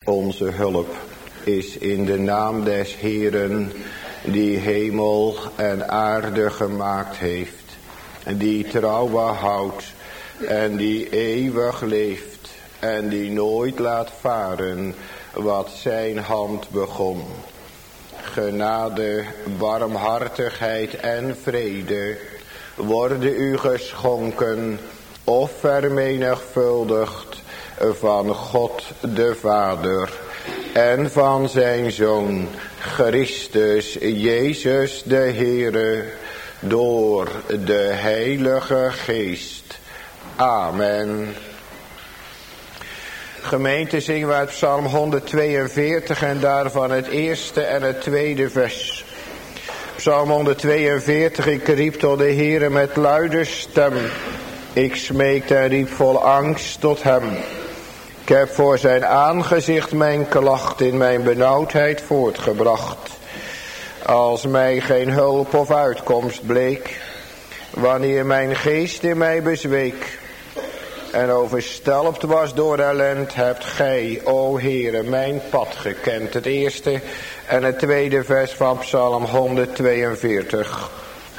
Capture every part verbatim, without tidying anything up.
Onze hulp is in de naam des Heeren, die hemel en aarde gemaakt heeft, die trouw behoudt en die eeuwig leeft en die nooit laat varen wat zijn hand begon. Genade, barmhartigheid en vrede worden u geschonken of vermenigvuldigd van God de Vader en van zijn Zoon Christus Jezus de Heere, door de Heilige Geest. Amen. Gemeente, zingen we uit Psalm honderdtweeënveertig en daarvan het eerste en het tweede vers. Psalm honderdtweeënveertig, ik riep tot de Heere met luide stem. Ik smeekte en riep vol angst tot hem. Ik heb voor zijn aangezicht mijn klacht in mijn benauwdheid voortgebracht. Als mij geen hulp of uitkomst bleek, wanneer mijn geest in mij bezweek en overstelpt was door ellend, hebt gij, o Heere, mijn pad gekend. Het eerste en het tweede vers van Psalm honderdtweeënveertig.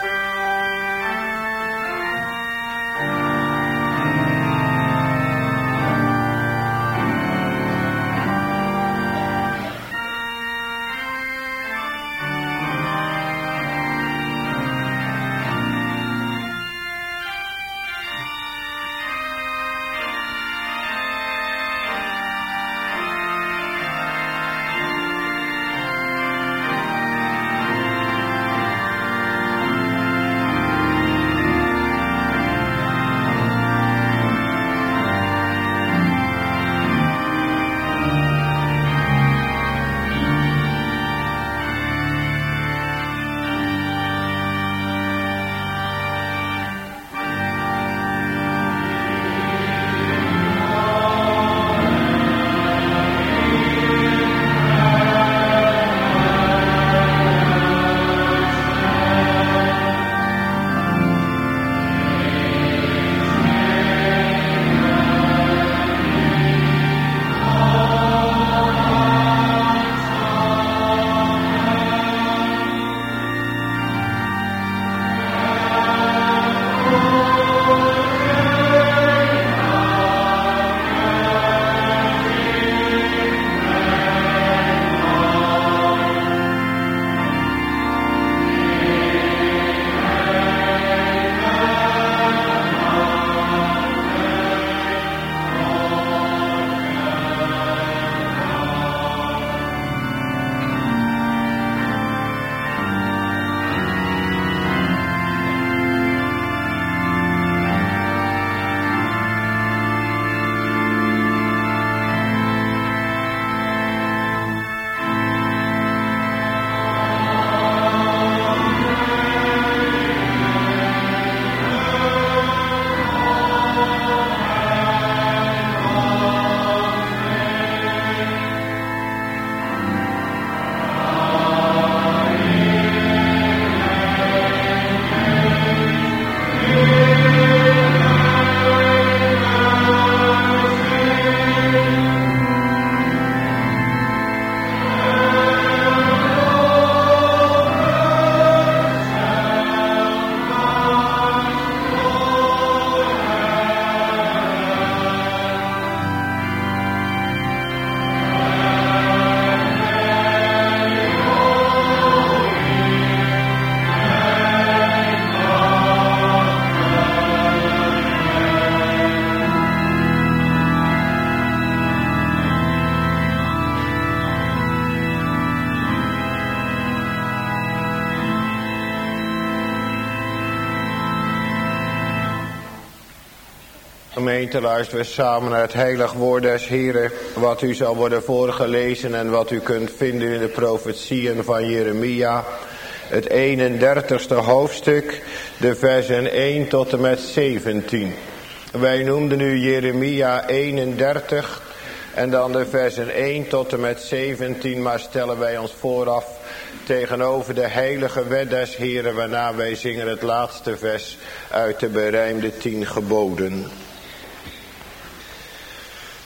Gemeente, luisteren we samen naar het heilig woord des Heren, wat u zal worden voorgelezen en wat u kunt vinden in de profetieën van Jeremia. Het eenendertigste hoofdstuk, de versen één tot en met zeventien. Wij noemden nu Jeremia eenendertig en dan de versen één tot en met zeventien, maar stellen wij ons vooraf tegenover de heilige wet des Heren, waarna wij zingen het laatste vers uit de berijmde tien geboden.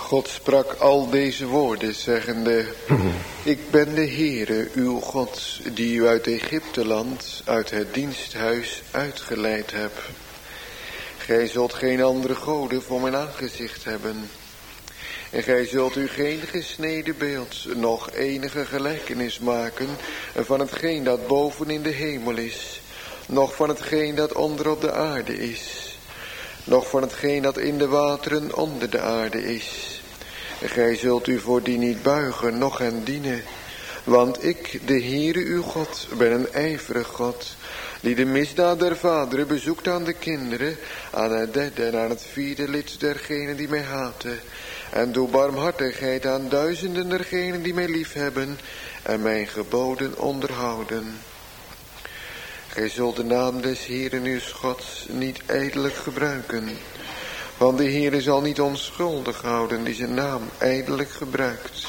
God sprak al deze woorden, zeggende: Ik ben de Heere, uw God, die u uit Egypteland, uit het diensthuis uitgeleid heb. Gij zult geen andere goden voor mijn aangezicht hebben. En gij zult u geen gesneden beeld, noch enige gelijkenis maken van hetgeen dat boven in de hemel is, noch van hetgeen dat onder op de aarde is, noch van hetgeen dat in de wateren onder de aarde is. En gij zult u voor die niet buigen, noch hen dienen. Want ik, de Heere uw God, ben een ijverig God, die de misdaad der vaderen bezoekt aan de kinderen, aan het derde en aan het vierde lid dergenen die mij haten. En doe barmhartigheid aan duizenden dergenen die mij liefhebben en mijn geboden onderhouden. Gij zult de naam des Heeren uw Gods niet ijdelijk gebruiken. Want de Heere zal niet onschuldig houden die zijn naam ijdelijk gebruikt.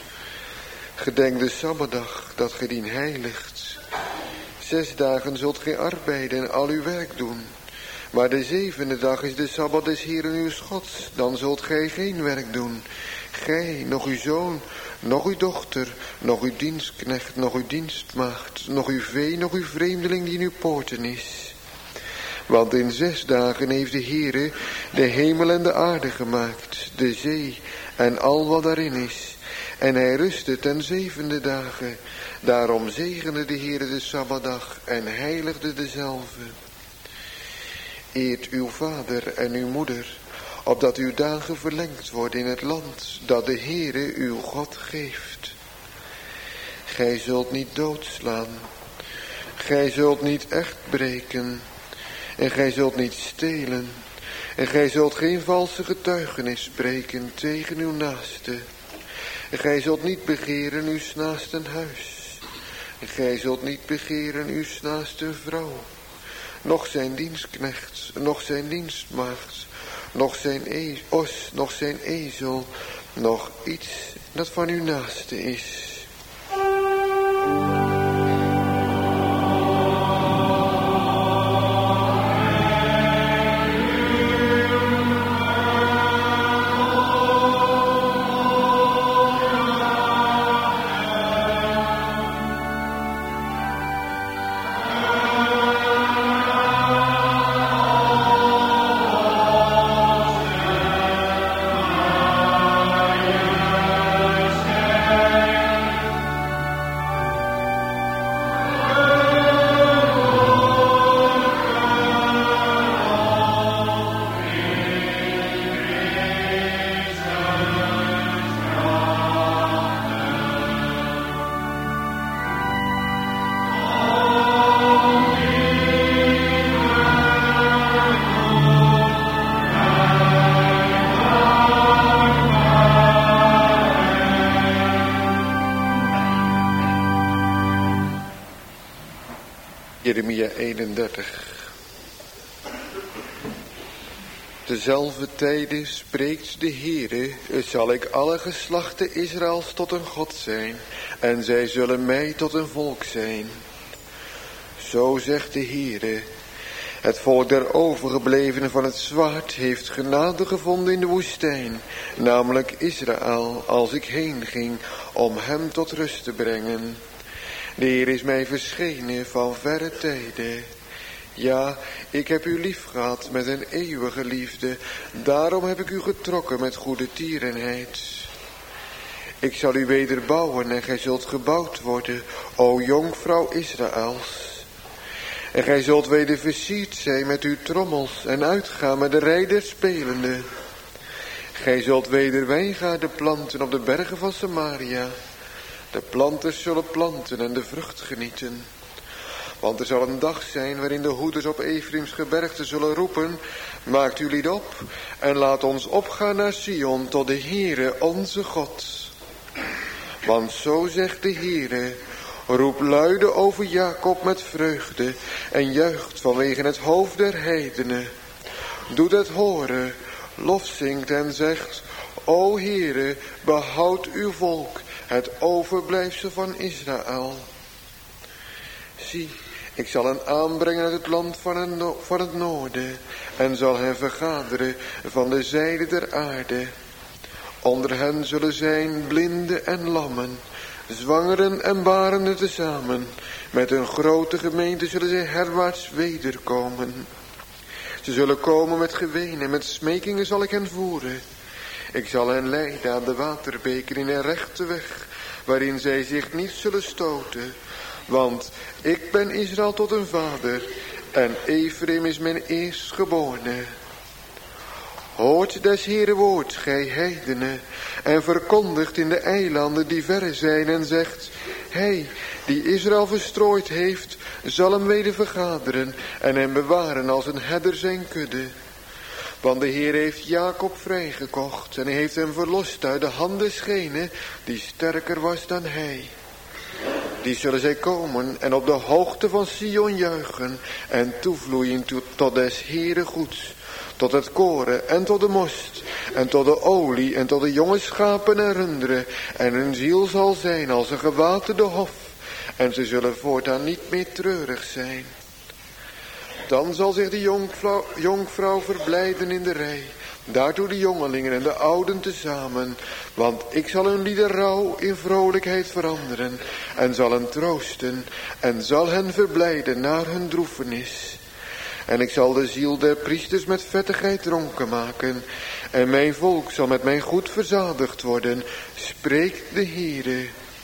Gedenk de Sabbatdag dat gij dien heiligt. Zes dagen zult gij arbeiden en al uw werk doen. Maar de zevende dag is de Sabbat des Heeren uw Gods. Dan zult gij geen werk doen. Gij, nog uw zoon, nog uw dochter, nog uw dienstknecht, nog uw dienstmaagd, nog uw vee, nog uw vreemdeling die in uw poorten is. Want in zes dagen heeft de Heere de hemel en de aarde gemaakt, de zee en al wat daarin is. En hij rustte ten zevende dagen. Daarom zegende de Heere de Sabbatdag en heiligde dezelve. Eert uw vader en uw moeder, opdat uw dagen verlengd worden in het land dat de Heere uw God geeft. Gij zult niet doodslaan, gij zult niet echt breken, en gij zult niet stelen, en gij zult geen valse getuigenis spreken tegen uw naaste. En gij zult niet begeren uw naasten huis, en gij zult niet begeren uw naaste vrouw, noch zijn dienstknecht, noch zijn dienstmaagd, noch zijn e- os, noch zijn ezel, noch iets dat van uw naaste is. Jeremia eenendertig. Dezelfde tijden spreekt de Heere, zal ik alle geslachten Israëls tot een God zijn, en zij zullen mij tot een volk zijn. Zo zegt de Heere, het volk der overgeblevenen van het zwaard heeft genade gevonden in de woestijn, namelijk Israël, als ik heen ging om hem tot rust te brengen. De Heer is mij verschenen van verre tijden. Ja, ik heb u lief gehad met een eeuwige liefde. Daarom heb ik u getrokken met goede tierenheid. Ik zal u weder bouwen en gij zult gebouwd worden, o jonkvrouw Israëls. En gij zult weder versierd zijn met uw trommels en uitgaan met de rij der spelenden. Gij zult weder wijngaarden planten op de bergen van Samaria. De planters zullen planten en de vrucht genieten. Want er zal een dag zijn waarin de hoeders op Efraims gebergte zullen roepen, maakt uw lied op en laat ons opgaan naar Sion tot de Heere onze God. Want zo zegt de Heere, roep luide over Jacob met vreugde en juicht vanwege het hoofd der heidenen. Doet het horen, lofzingt en zegt, o Heere, behoud uw volk, het overblijfsel van Israël. Zie, ik zal hen aanbrengen uit het land van het, no- van het noorden en zal hen vergaderen van de zijde der aarde. Onder hen zullen zijn blinden en lammen, zwangeren en barenden tezamen. Met een grote gemeente zullen zij herwaarts wederkomen. Ze zullen komen met geween en met smekingen zal ik hen voeren. Ik zal hen leiden aan de waterbeker in een rechte weg, waarin zij zich niet zullen stoten. Want ik ben Israël tot een vader, en Ephraim is mijn eerstgeborene. Hoort des Heere woord, gij heidenen, en verkondigt in de eilanden die verre zijn en zegt: Hij die Israël verstrooid heeft, zal hem weder vergaderen en hem bewaren als een herder zijn kudde. Want de Heer heeft Jacob vrijgekocht en hij heeft hem verlost uit de hand desgene die sterker was dan hij. Die zullen zij komen en op de hoogte van Sion juichen en toevloeien tot des Heere goeds, tot het koren en tot de most en tot de olie en tot de jonge schapen en runderen. En hun ziel zal zijn als een gewaterde hof en ze zullen voortaan niet meer treurig zijn. Dan zal zich de jonkvrouw, jonkvrouw verblijden in de rij, daartoe de jongelingen en de ouden tezamen. Want ik zal hun lieden rouw in vrolijkheid veranderen en zal hen troosten en zal hen verblijden naar hun droefenis. En ik zal de ziel der priesters met vettigheid dronken maken en mijn volk zal met mijn goed verzadigd worden, spreekt de Heere.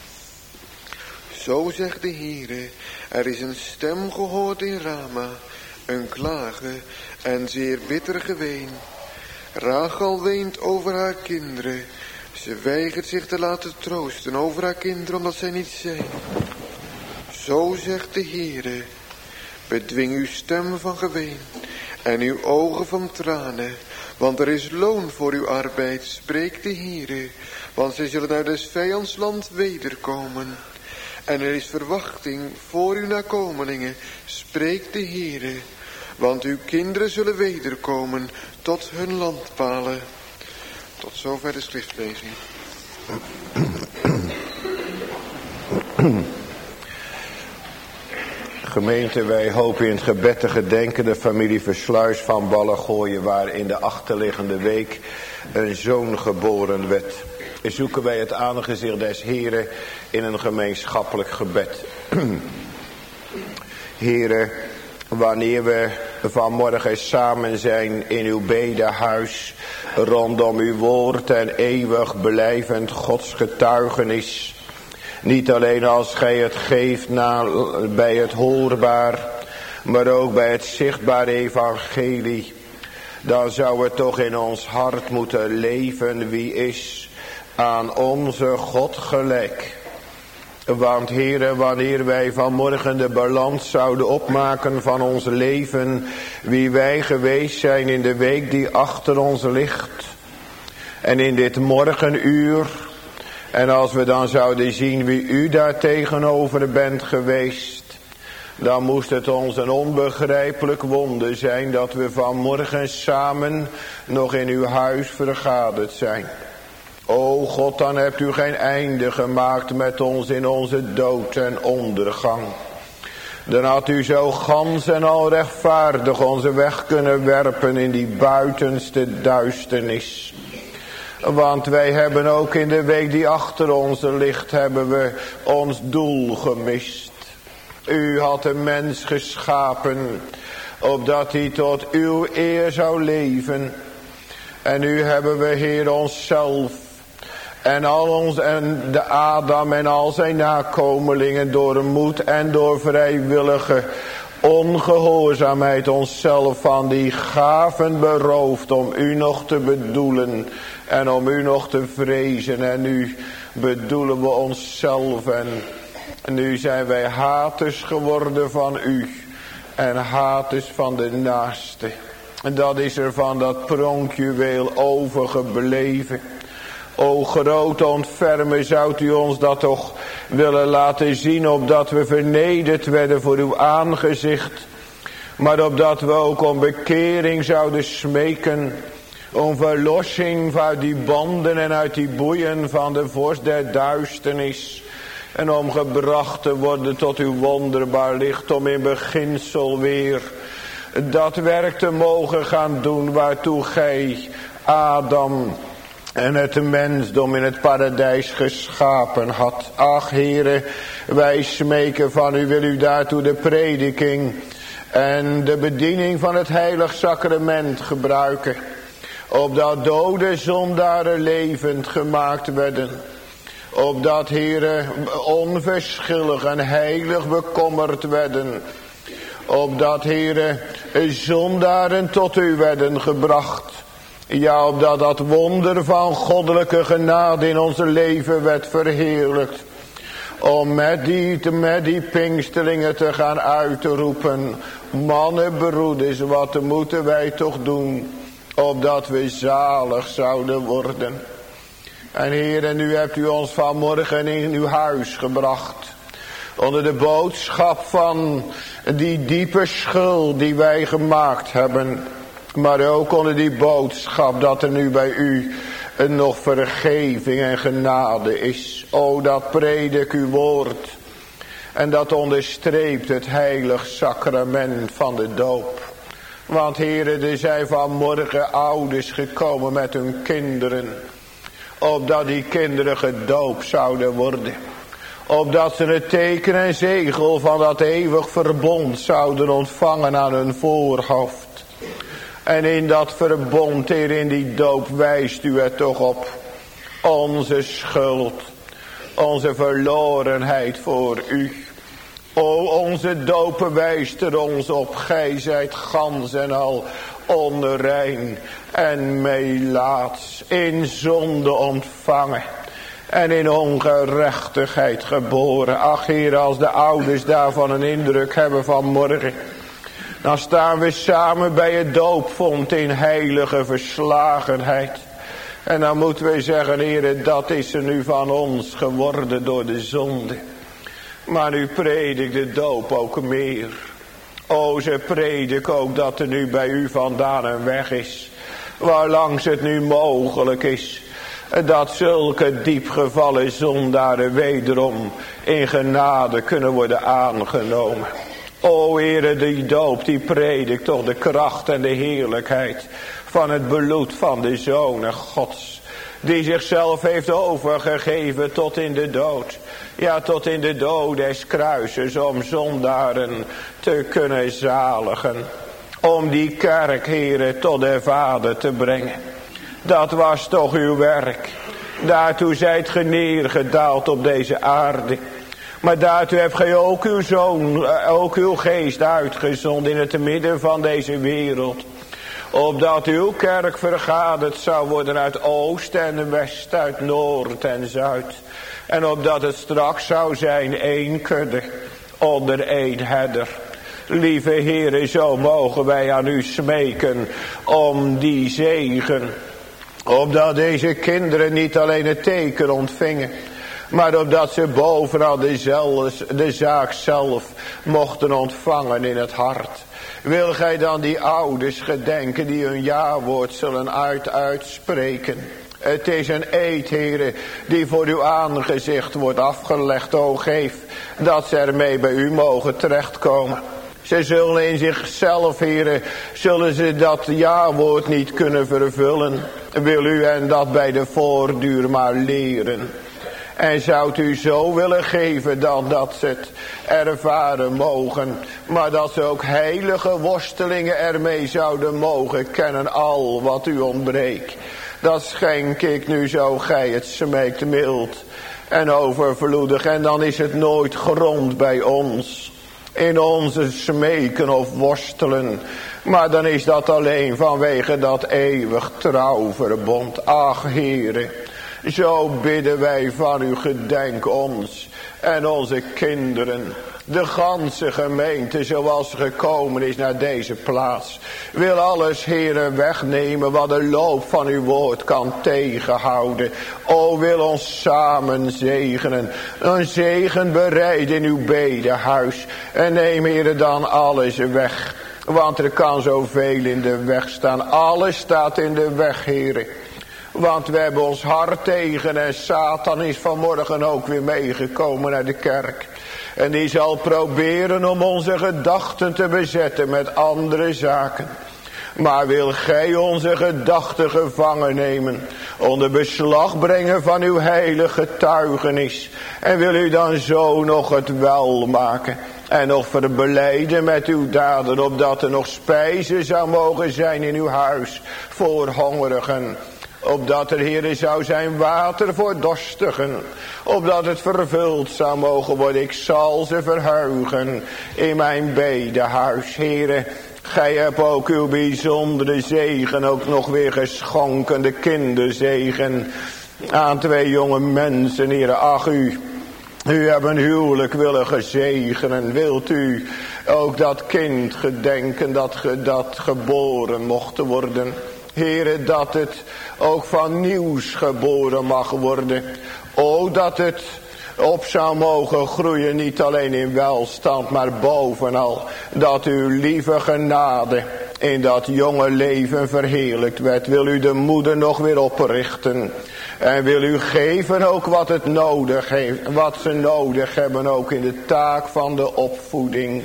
Zo zegt de Heere, er is een stem gehoord in Rama, een klagen en zeer bitter geween. Rachel weent over haar kinderen. Ze weigert zich te laten troosten over haar kinderen omdat zij niet zijn. Zo zegt de Heere, bedwing uw stem van geween en uw ogen van tranen, want er is loon voor uw arbeid, spreekt de Heere, want zij zullen uit des vijands land wederkomen. En er is verwachting voor uw nakomelingen, spreekt de Heere, want uw kinderen zullen wederkomen tot hun landpalen. Tot zover de schriftlezing. Gemeente, wij hopen in het gebed te gedenken de familie Versluis van Ballengooien, waar in de achterliggende week een zoon geboren werd. Zoeken wij het aangezicht des Heren in een gemeenschappelijk gebed. Heren, wanneer we vanmorgen samen zijn in uw bedehuis, rondom uw woord en eeuwig blijvend Gods getuigenis, niet alleen als gij het geeft na, bij het hoorbaar, maar ook bij het zichtbare evangelie, dan zou het toch in ons hart moeten leven: wie is aan onze God gelijk. Want Heere, wanneer wij vanmorgen de balans zouden opmaken van ons leven, wie wij geweest zijn in de week die achter ons ligt, en in dit morgenuur, en als we dan zouden zien wie u daar tegenover bent geweest, dan moest het ons een onbegrijpelijk wonder zijn dat we vanmorgen samen nog in uw huis vergaderd zijn. O God, dan hebt u geen einde gemaakt met ons in onze dood en ondergang. Dan had u zo gans en al rechtvaardig onze weg kunnen werpen in die buitenste duisternis. Want wij hebben ook in de week die achter ons ligt, hebben we ons doel gemist. U had de mens geschapen, opdat hij tot uw eer zou leven. En nu hebben we, Heer, onszelf en al ons en de Adam en al zijn nakomelingen door moed en door vrijwillige ongehoorzaamheid onszelf van die gaven beroofd om u nog te bedoelen en om u nog te vrezen. En nu bedoelen we onszelf en nu zijn wij haters geworden van u en haters van de naaste. En dat is er van dat pronkjuweel overgebleven. O grote ontfermer, zoudt u ons dat toch willen laten zien, opdat we vernederd werden voor uw aangezicht. Maar opdat we ook om bekering zouden smeken, om verlossing uit die banden en uit die boeien van de vorst der duisternis. En om gebracht te worden tot uw wonderbaar licht, om in beginsel weer dat werk te mogen gaan doen waartoe gij Adam en het mensdom in het paradijs geschapen had. Ach, Heere, wij smeken van u, wil u daartoe de prediking en de bediening van het heilig sacrament gebruiken, opdat dode zondaren levend gemaakt werden, opdat, Heere, onverschillig en heilig bekommerd werden, opdat, Heere, zondaren tot u werden gebracht. Ja, opdat dat wonder van goddelijke genade in ons leven werd verheerlijkt. Om met die, met die pinksterlingen te gaan uitroepen: mannen, broeders, wat moeten wij toch doen, opdat we zalig zouden worden. En Heer, en u hebt u ons vanmorgen in uw huis gebracht, onder de boodschap van die diepe schuld die wij gemaakt hebben, maar ook onder die boodschap dat er nu bij u nog vergeving en genade is. O, dat predik uw woord. En dat onderstreept het heilig sacrament van de doop. Want heren, er zijn vanmorgen ouders gekomen met hun kinderen, opdat die kinderen gedoopt zouden worden. Opdat ze het teken en zegel van dat eeuwig verbond zouden ontvangen aan hun voorhoofd. En in dat verbond, Heer, in die doop wijst u het toch op. Onze schuld, onze verlorenheid voor u. O, onze doop wijst er ons op. Gij zijt gans en al onrein en meelaats, in zonde ontvangen en in ongerechtigheid geboren. Ach, Heer, als de ouders daarvan een indruk hebben vanmorgen, dan staan we samen bij het doopvont in heilige verslagenheid. En dan moeten we zeggen: Heer, dat is er nu van ons geworden door de zonde. Maar u predikt de doop ook meer. O, ze predik ook dat er nu bij u vandaan een weg is, waarlangs het nu mogelijk is dat zulke diepgevallen zondaren wederom in genade kunnen worden aangenomen. O Heere, die doop die predikt toch de kracht en de heerlijkheid van het bloed van de Zoon Gods, die zichzelf heeft overgegeven tot in de dood. Ja, tot in de dood des kruises, om zondaren te kunnen zaligen. Om die kerk, Heere, tot de Vader te brengen. Dat was toch uw werk. Daartoe zijt ge neergedaald op deze aarde. Maar daartoe hebt gij ook uw Zoon, ook uw geest uitgezonden in het midden van deze wereld. Opdat uw kerk vergaderd zou worden uit oost en west, uit noord en zuid. En opdat het straks zou zijn één kudde onder één herder. Lieve Heere, zo mogen wij aan u smeken om die zegen. Opdat deze kinderen niet alleen het teken ontvingen, maar opdat ze bovenal de, zelfs, de zaak zelf mochten ontvangen in het hart. Wil gij dan die ouders gedenken die hun ja-woord zullen uit uitspreken? Het is een eed, Heere, die voor uw aangezicht wordt afgelegd. O, geef dat ze ermee bij u mogen terechtkomen. Ze zullen in zichzelf, Heere, zullen ze dat ja-woord niet kunnen vervullen. Wil u hen dat bij de voortduur maar leren. En zoudt u zo willen geven dan dat ze het ervaren mogen, maar dat ze ook heilige worstelingen ermee zouden mogen kennen, al wat u ontbreekt. Dat schenk ik nu zo gij het smeekt mild en overvloedig. En dan is het nooit grond bij ons in onze smeken of worstelen, maar dan is dat alleen vanwege dat eeuwig trouwverbond. Ach, Heere, zo bidden wij van u, gedenk ons en onze kinderen, de ganse gemeente zoals gekomen is naar deze plaats. Wil alles, Heere, wegnemen wat de loop van uw woord kan tegenhouden. O, wil ons samen zegenen, een zegen bereid in uw bedehuis. En neem, Heere, dan alles weg, want er kan zoveel in de weg staan. Alles staat in de weg, Heere. Want we hebben ons hart tegen en Satan is vanmorgen ook weer meegekomen naar de kerk. En die zal proberen om onze gedachten te bezetten met andere zaken. Maar wil gij onze gedachten gevangen nemen, onder beslag brengen van uw heilige getuigenis. En wil u dan zo nog het wel maken. En nog verbelijden met uw daden, opdat er nog spijze zou mogen zijn in uw huis voor hongerigen. Opdat er, Heere, zou zijn water voor dorstigen. Opdat het vervuld zou mogen worden. Ik zal ze verheugen in mijn bedehuis, Heere. Gij hebt ook uw bijzondere zegen ook nog weer geschonken, de kinderzegen, aan twee jonge mensen, Heere. Ach, u, u hebt een huwelijk willen gezegenen. Wilt u ook dat kind gedenken dat, ge, dat geboren mocht worden? Heere, dat het ook van nieuws geboren mag worden. O, dat het op zou mogen groeien, niet alleen in welstand, maar bovenal dat uw lieve genade in dat jonge leven verheerlijkt werd. Wil u de moeder nog weer oprichten. En wil u geven ook wat het nodig heeft, wat ze nodig hebben ook in de taak van de opvoeding.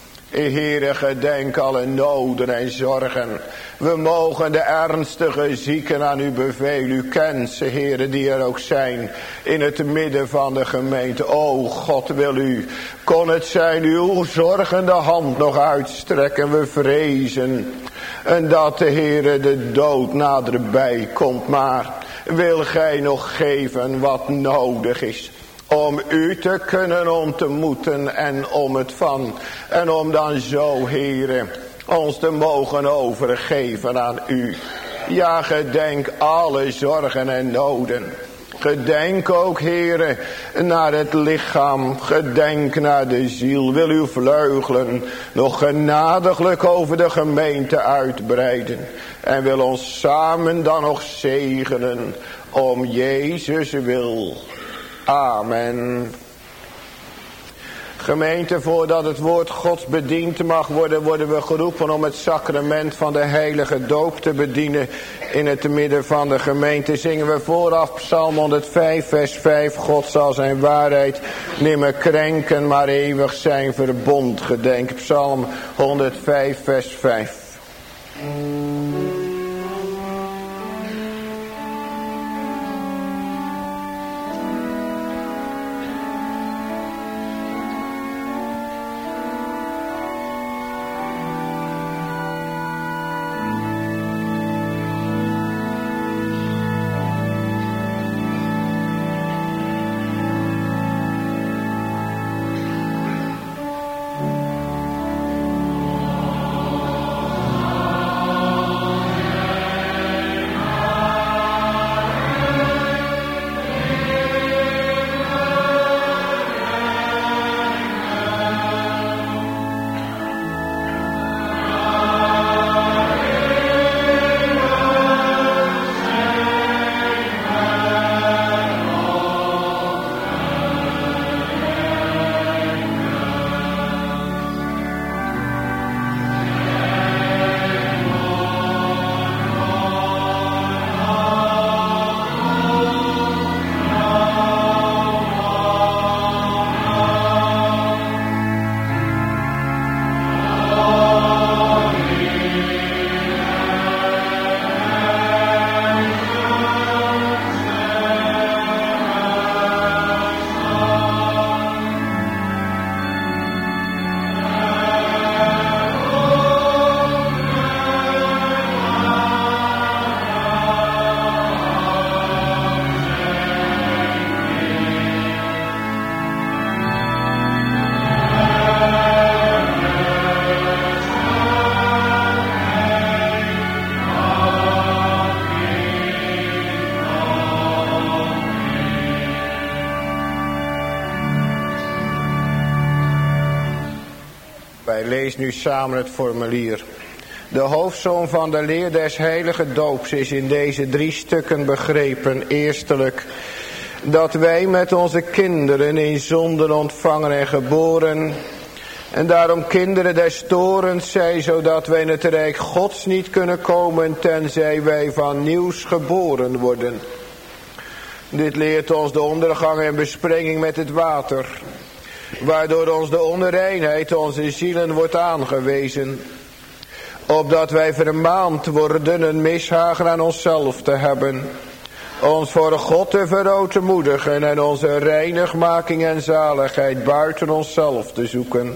Heere, gedenk alle noden en zorgen. We mogen de ernstige zieken aan u bevelen. U kent ze, Heere, die er ook zijn in het midden van de gemeente. O God, wil u, kon het zijn, uw zorgende hand nog uitstrekken. We vrezen en dat de Heere de dood naderbij komt. Maar wil gij nog geven wat nodig is, om u te kunnen ontmoeten en om het van. En om dan zo, Heere, ons te mogen overgeven aan u. Ja, gedenk alle zorgen en noden. Gedenk ook, Heere, naar het lichaam. Gedenk naar de ziel. Wil uw vleugelen nog genadiglijk over de gemeente uitbreiden. En wil ons samen dan nog zegenen om Jezus wil. Amen. Gemeente, voordat het woord Gods bediend mag worden, worden we geroepen om het sacrament van de heilige doop te bedienen in het midden van de gemeente. Zingen we vooraf Psalm honderdvijf, vers vijf. God zal zijn waarheid nimmer krenken, maar eeuwig zijn verbond gedenk. Psalm honderdvijf, vers vijf. Lees nu samen het formulier. De hoofdsom van de leer des heilige doops is in deze drie stukken begrepen. Eerstelijk, dat wij met onze kinderen in zonden ontvangen en geboren, en daarom kinderen des torens zijn, zodat wij in het rijk Gods niet kunnen komen, tenzij wij van nieuws geboren worden. Dit leert ons de ondergang en besprenging met het water, waardoor ons de onreinheid onze zielen wordt aangewezen. opdat wij vermaand worden een mishagen aan onszelf te hebben, ons voor God te verootmoedigen en onze reinigmaking en zaligheid buiten onszelf te zoeken.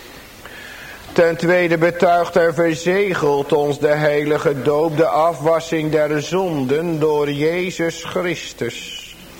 Ten tweede betuigt en verzegelt ons de heilige doop de afwassing der zonden door Jezus Christus.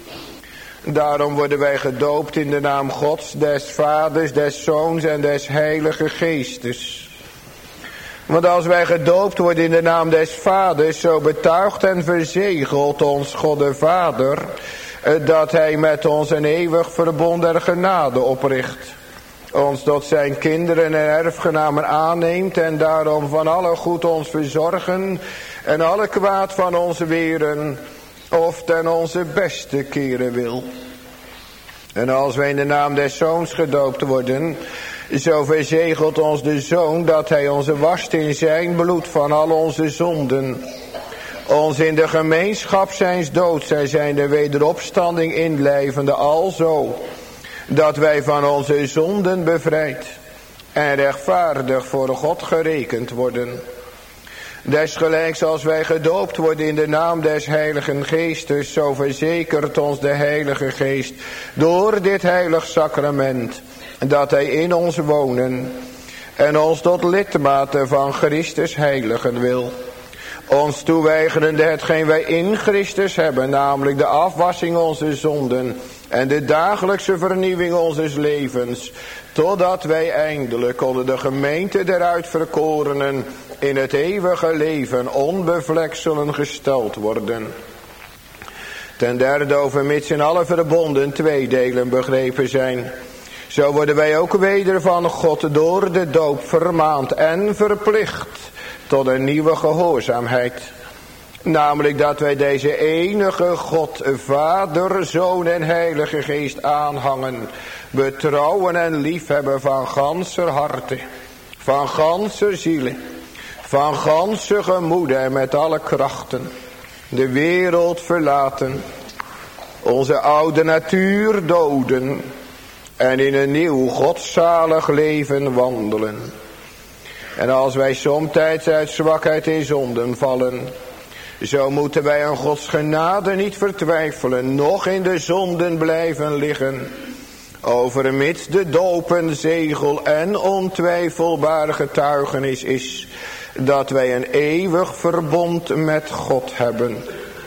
Daarom worden wij gedoopt in de naam Gods, des Vaders, des Zoons en des Heilige Geestes. Want als wij gedoopt worden in de naam des Vaders, zo betuigt en verzegelt ons God de Vader, dat hij met ons een eeuwig verbond der genade opricht, ons tot zijn kinderen en erfgenamen aanneemt en daarom van alle goed ons verzorgen en alle kwaad van ons weren, of ten onze beste keren wil. En als wij in de naam des Zoons gedoopt worden, zo verzegelt ons de Zoon dat hij ons wast in zijn bloed van al onze zonden, ons in de gemeenschap zijns doods en zijn de wederopstanding inlijvende, alzo dat wij van onze zonden bevrijd en rechtvaardig voor God gerekend worden. Desgelijks als wij gedoopt worden in de naam des Heiligen Geestes, zo verzekert ons de Heilige Geest door dit heilig sacrament dat hij in ons wonen en ons tot lidmaten van Christus heiligen wil, ons toeweigerende hetgeen wij in Christus hebben, namelijk de afwassing onze zonden en de dagelijkse vernieuwing onzes levens, totdat wij eindelijk onder de gemeente der uitverkorenen in het eeuwige leven onbevlekt zullen gesteld worden. Ten derde, overmits in alle verbonden twee delen begrepen zijn, zo worden wij ook weder van God door de doop vermaand en verplicht tot een nieuwe gehoorzaamheid. Namelijk dat wij deze enige God, Vader, Zoon en Heilige Geest aanhangen, betrouwen en liefhebben van ganser harte, van ganser zielen, van ganse gemoede en met alle krachten, de wereld verlaten, onze oude natuur doden en in een nieuw godzalig leven wandelen. En als wij somtijds uit zwakheid in zonden vallen, zo moeten wij aan Gods genade niet vertwijfelen, noch in de zonden blijven liggen, overmits de doop een zegel en ontwijfelbare getuigenis is dat wij een eeuwig verbond met God hebben.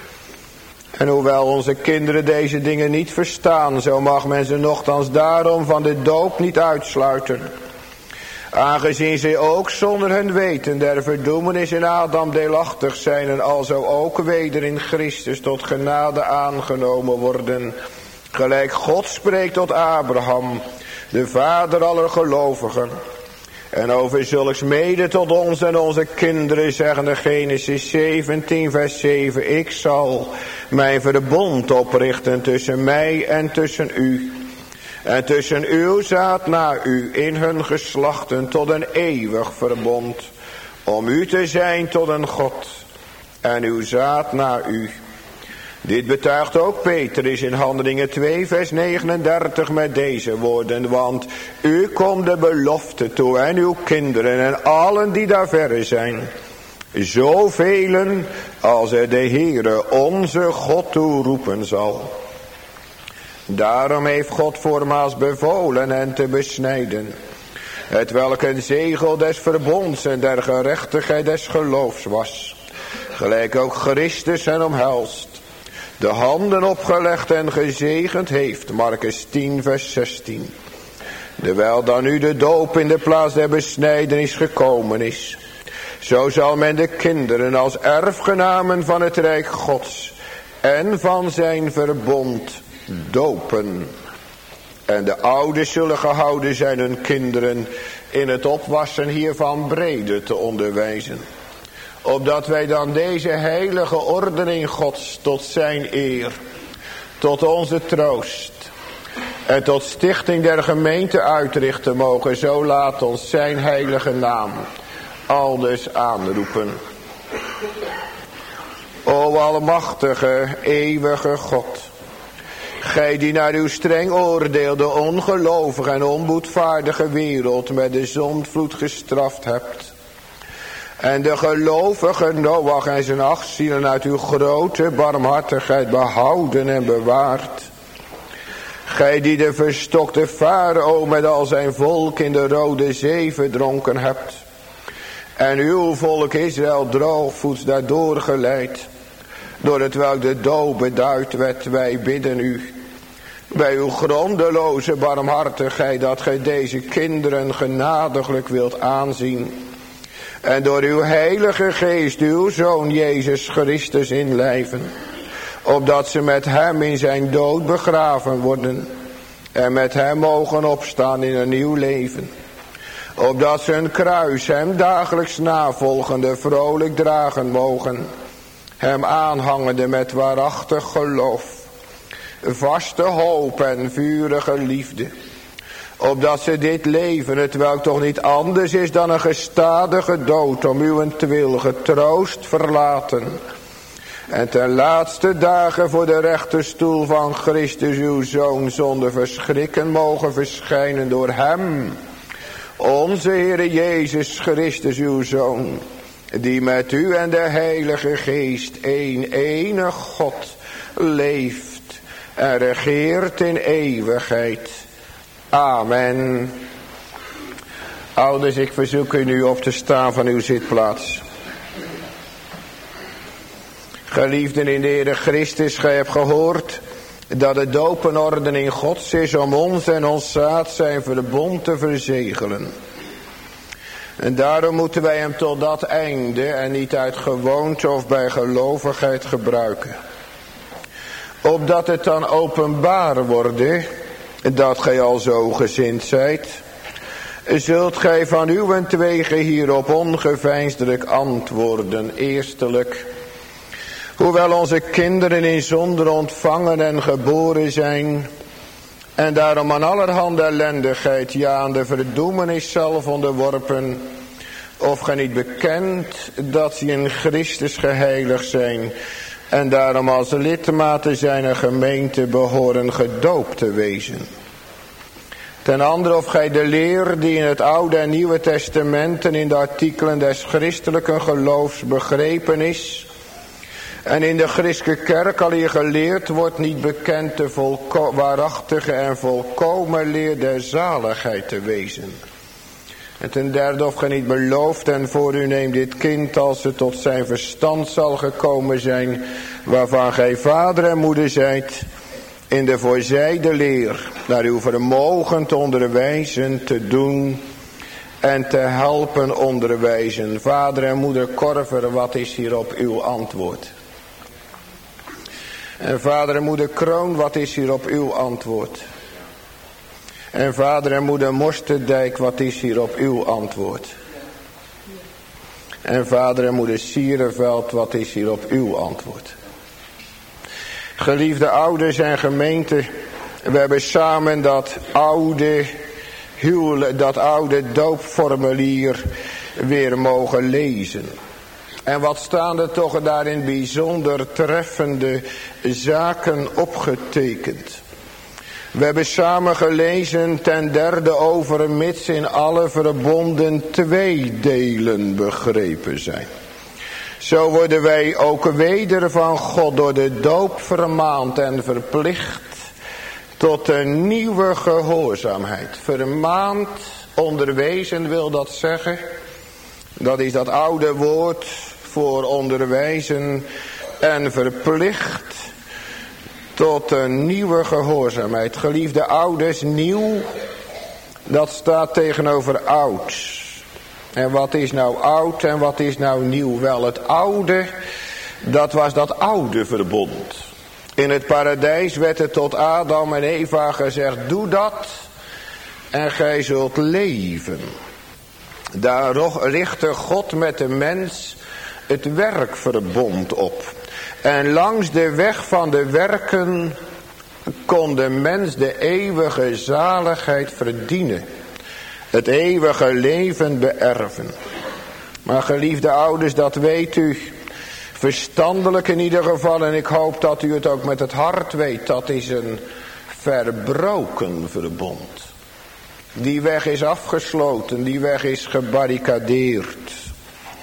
En hoewel onze kinderen deze dingen niet verstaan, zo mag men ze nochtans daarom van de doop niet uitsluiten, aangezien zij ook zonder hun weten der verdoemenis in Adam deelachtig zijn en alzo ook weder in Christus tot genade aangenomen worden, gelijk God spreekt tot Abraham, de vader aller gelovigen. En over zulks mede tot ons en onze kinderen, zeggende Genesis zeventien vers zeven, ik zal mijn verbond oprichten tussen mij en tussen u, en tussen uw zaad na u in hun geslachten tot een eeuwig verbond, om u te zijn tot een God, en uw zaad na u. Dit betuigt ook Petrus in Handelingen twee vers negenendertig met deze woorden, want u komt de belofte toe en uw kinderen en allen die daar verre zijn, zoveel als er de Heere onze God toe roepen zal. Daarom heeft God voormaals bevolen hen te besnijden, het welk een zegel des verbonds en der gerechtigheid des geloofs was, gelijk ook Christus hen omhelst, de handen opgelegd en gezegend heeft, Markus tien vers zestien. Terwijl dan nu de doop in de plaats der besnijdenis gekomen is, zo zal men de kinderen als erfgenamen van het Rijk Gods en van zijn verbond dopen. En de ouders zullen gehouden zijn hun kinderen in het opwassen hiervan brede te onderwijzen, opdat wij dan deze heilige ordening Gods tot zijn eer, tot onze troost en tot stichting der gemeente uitrichten mogen. Zo laat ons zijn heilige naam aldus aanroepen. O almachtige, eeuwige God, gij die naar uw streng oordeel de ongelovige en onboedvaardige wereld met de zondvloed gestraft hebt, En de gelovige Noach en zijn acht zielen uit uw grote barmhartigheid behouden en bewaard. Gij die de verstokte Farao met al zijn volk in de Rode Zee verdronken hebt. En uw volk Israël droogvoets daardoor geleid. Door het welk de dood beduid werd, wij bidden u. Bij uw grondeloze barmhartigheid dat gij deze kinderen genadiglijk wilt aanzien. En door uw heilige geest uw Zoon Jezus Christus inlijven. Opdat ze met hem in zijn dood begraven worden. En met hem mogen opstaan in een nieuw leven. Opdat ze een kruis hem dagelijks navolgende vrolijk dragen mogen. Hem aanhangende met waarachtig geloof. Vaste hoop en vurige liefde. Opdat ze dit leven, het welk toch niet anders is dan een gestadige dood, om uwentwil getroost verlaten. En ten laatste dagen voor de rechterstoel van Christus uw Zoon zonder verschrikken mogen verschijnen door hem. Onze Heere Jezus Christus uw Zoon, die met u en de Heilige Geest een enig God leeft en regeert in eeuwigheid. Amen. Ouders, ik verzoek u nu op te staan van uw zitplaats. Geliefden in de Heere Christus, gij hebt gehoord dat de dopenordening Gods is om ons en ons zaad zijn verbond te verzegelen. En daarom moeten wij hem tot dat einde en niet uit gewoonte of bij gelovigheid gebruiken. Opdat het dan openbaar worden dat gij al zo gezind zijt, zult gij van uwentwege hierop ongeveinsdelijk antwoorden. Eerstelijk, hoewel onze kinderen in zonde ontvangen en geboren zijn, en daarom aan allerhande ellendigheid, ja aan de verdoemenis zelf onderworpen, of gij niet bekent dat ze in Christus geheiligd zijn, en daarom als lidmaten zijner gemeente behoren gedoopt te wezen. Ten andere, of gij de leer die in het Oude en Nieuwe Testamenten in de artikelen des christelijke geloofs begrepen is, en in de christelijke kerk al hier geleerd wordt, niet bekend de volko- waarachtige en volkomen leer der zaligheid te wezen. En ten derde, of gij niet belooft en voor u neemt dit kind als het tot zijn verstand zal gekomen zijn, waarvan gij vader en moeder zijt, in de voorzijde leer, naar uw vermogen te onderwijzen, te doen en te helpen onderwijzen. Vader en moeder Korver, wat is hierop uw antwoord? En vader en moeder Kroon, wat is hierop uw antwoord? En vader en moeder Mosterdijk, wat is hierop uw antwoord? En vader en moeder Sierenveld, wat is hierop uw antwoord? Geliefde ouders en gemeente, we hebben samen dat oude huwelijk, dat oude doopformulier weer mogen lezen. En wat staan er toch daarin bijzonder treffende zaken opgetekend. We hebben samen gelezen ten derde over mits in alle verbonden twee delen begrepen zijn. Zo worden wij ook weder van God door de doop vermaand en verplicht tot een nieuwe gehoorzaamheid. Vermaand, onderwezen wil dat zeggen. Dat is dat oude woord voor onderwijzen en verplicht tot een nieuwe gehoorzaamheid. Geliefde ouders, nieuw, dat staat tegenover oud. En wat is nou oud en wat is nou nieuw? Wel, het oude, dat was dat oude verbond. In het paradijs werd het tot Adam en Eva gezegd, doe dat en gij zult leven. Daar richtte God met de mens het werkverbond op. En langs de weg van de werken kon de mens de eeuwige zaligheid verdienen. Het eeuwige leven beërven. Maar geliefde ouders, dat weet u. Verstandelijk in ieder geval. En ik hoop dat u het ook met het hart weet. Dat is een verbroken verbond. Die weg is afgesloten. Die weg is gebarricadeerd.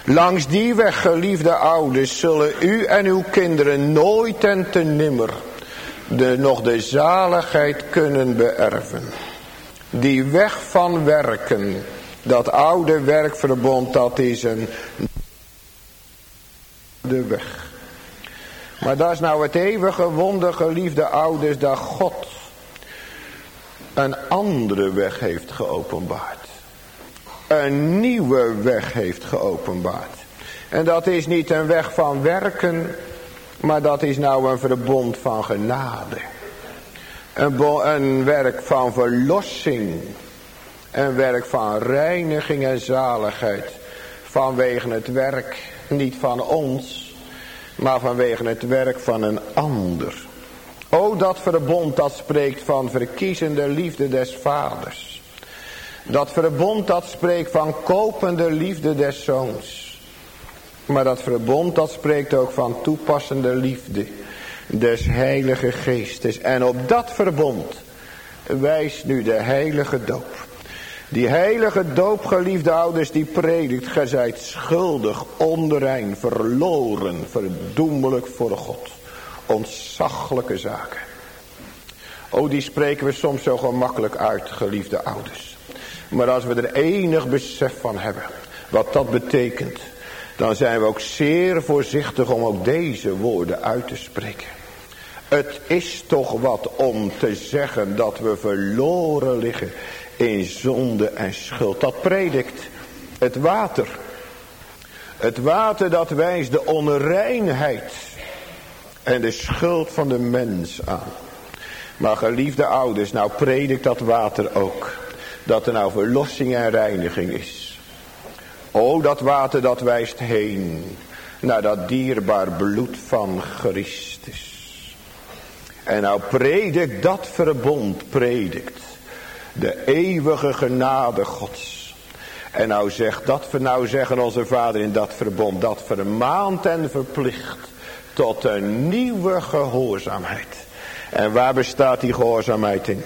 Langs die weg, geliefde ouders, zullen u en uw kinderen nooit en te nimmer de, nog de zaligheid kunnen beërven. Die weg van werken, dat oude werkverbond, dat is een de weg. Maar dat is nou het eeuwige wonder, geliefde ouders, dat God een andere weg heeft geopenbaard. Een nieuwe weg heeft geopenbaard. En dat is niet een weg van werken, maar dat is nou een verbond van genade. Een, bo- een werk van verlossing. Een werk van reiniging en zaligheid. Vanwege het werk niet van ons, maar vanwege het werk van een ander. O, dat verbond dat spreekt van verkiezende liefde des vaders. Dat verbond dat spreekt van kopende liefde des zoons. Maar dat verbond dat spreekt ook van toepassende liefde des heilige geestes. En op dat verbond wijst nu de heilige doop. Die heilige doop, geliefde ouders, die predikt: gij zijt schuldig, onrein, verloren, verdoemelijk voor God. Ontzaglijke zaken. O, die spreken we soms zo gemakkelijk uit, geliefde ouders. Maar als we er enig besef van hebben wat dat betekent, dan zijn we ook zeer voorzichtig om ook deze woorden uit te spreken. Het is toch wat om te zeggen dat we verloren liggen in zonde en schuld. Dat predikt het water. Het water dat wijst de onreinheid en de schuld van de mens aan. Maar geliefde ouders, nou predikt dat water ook dat er nou verlossing en reiniging is. O, dat water dat wijst heen naar dat dierbaar bloed van Christus. En nou predikt dat verbond, predikt de eeuwige genade Gods. En nou zegt dat, nou zeggen onze vader in dat verbond, dat vermaant en verplicht tot een nieuwe gehoorzaamheid. En waar bestaat die gehoorzaamheid in?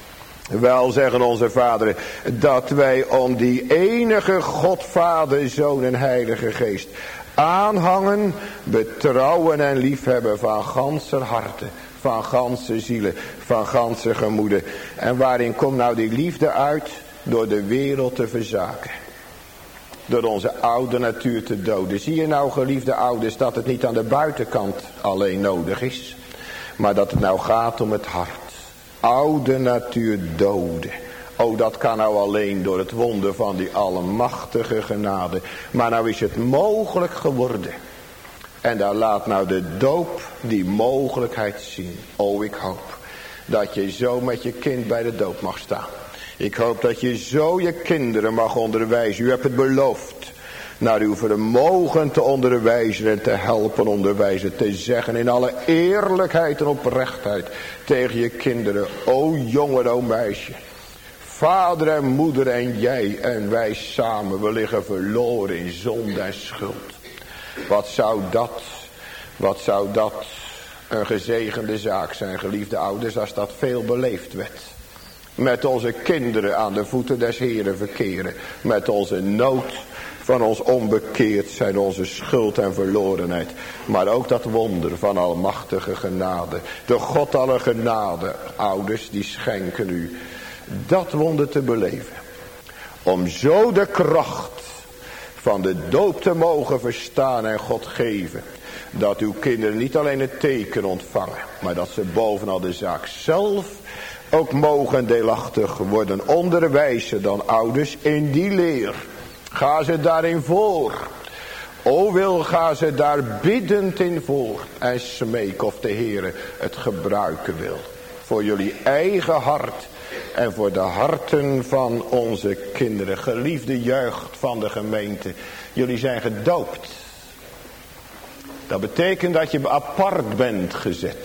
Wel, zeggen onze vaderen, dat wij om die enige God, Vader, Zoon en Heilige Geest aanhangen, betrouwen en liefhebben van ganser harte, van ganse zielen, van ganse gemoeden. En waarin komt nou die liefde uit? Door de wereld te verzaken. Door onze oude natuur te doden. Zie je nou, geliefde ouders, dat het niet aan de buitenkant alleen nodig is, maar dat het nou gaat om het hart. Oude natuur doden. Oh, dat kan nou alleen door het wonder van die almachtige genade. Maar nou is het mogelijk geworden. En daar laat nou de doop die mogelijkheid zien. Oh, ik hoop dat je zo met je kind bij de doop mag staan. Ik hoop dat je zo je kinderen mag onderwijzen. U hebt het beloofd. Naar uw vermogen te onderwijzen en te helpen onderwijzen. Te zeggen in alle eerlijkheid en oprechtheid tegen je kinderen. O jongen, o meisje. Vader en moeder en jij en wij samen. We liggen verloren in zonde en schuld. Wat zou dat, wat zou dat een gezegende zaak zijn, geliefde ouders, als dat veel beleefd werd. Met onze kinderen aan de voeten des Heren verkeren. Met onze nood van ons onbekeerd zijn, onze schuld en verlorenheid. Maar ook dat wonder van almachtige genade. De God aller genade, ouders, die schenken u dat wonder te beleven. Om zo de kracht van de doop te mogen verstaan en God geven. Dat uw kinderen niet alleen het teken ontvangen, maar dat ze bovenal de zaak zelf ook mogen deelachtig worden. Onderwijzen dan ouders in die leer. Ga ze daarin voor. O wil, ga ze daar biddend in voor. En smeek of de Heere het gebruiken wil. Voor jullie eigen hart. En voor de harten van onze kinderen. Geliefde jeugd van de gemeente. Jullie zijn gedoopt. Dat betekent dat je apart bent gezet.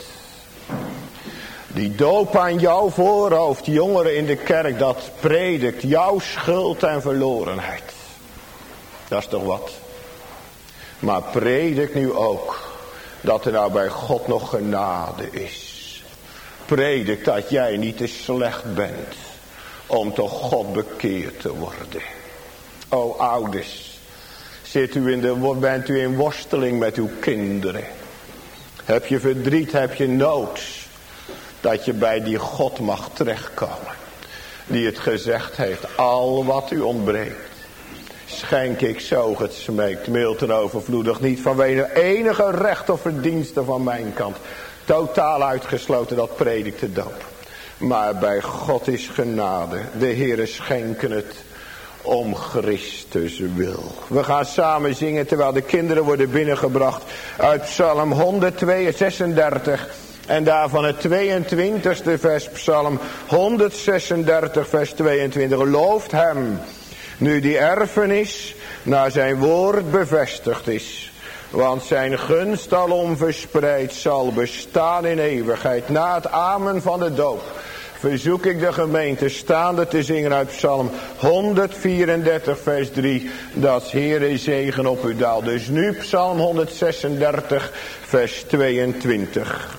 Die doop aan jouw voorhoofd, jongeren in de kerk, dat predikt jouw schuld en verlorenheid. Dat is toch wat. Maar predik nu ook dat er nou bij God nog genade is. Predik dat jij niet te slecht bent om tot God bekeerd te worden. O ouders, Zit u in de, bent u in worsteling met uw kinderen? Heb je verdriet, heb je nood? Dat je bij die God mag terechtkomen. Die het gezegd heeft, al wat u ontbreekt. Schenk ik zo het smeekt, mild en overvloedig, niet vanwege enige recht of verdienste van mijn kant. Totaal uitgesloten, dat predikt de doop. Maar bij God is genade. De Heere schenken het om Christus wil. We gaan samen zingen terwijl de kinderen worden binnengebracht uit Psalm honderdzesendertig. En daarvan het tweeëntwintigste vers, Psalm honderdzesendertig vers tweeëntwintig. Looft hem, nu die erfenis naar zijn woord bevestigd is. Want zijn gunst alom verspreid zal bestaan in eeuwigheid. Na het amen van de doop verzoek ik de gemeente staande te zingen uit Psalm honderdvierendertig vers drie. Dat Heere zegen op u daalt. Dus nu Psalm honderdzesendertig vers tweeëntwintig.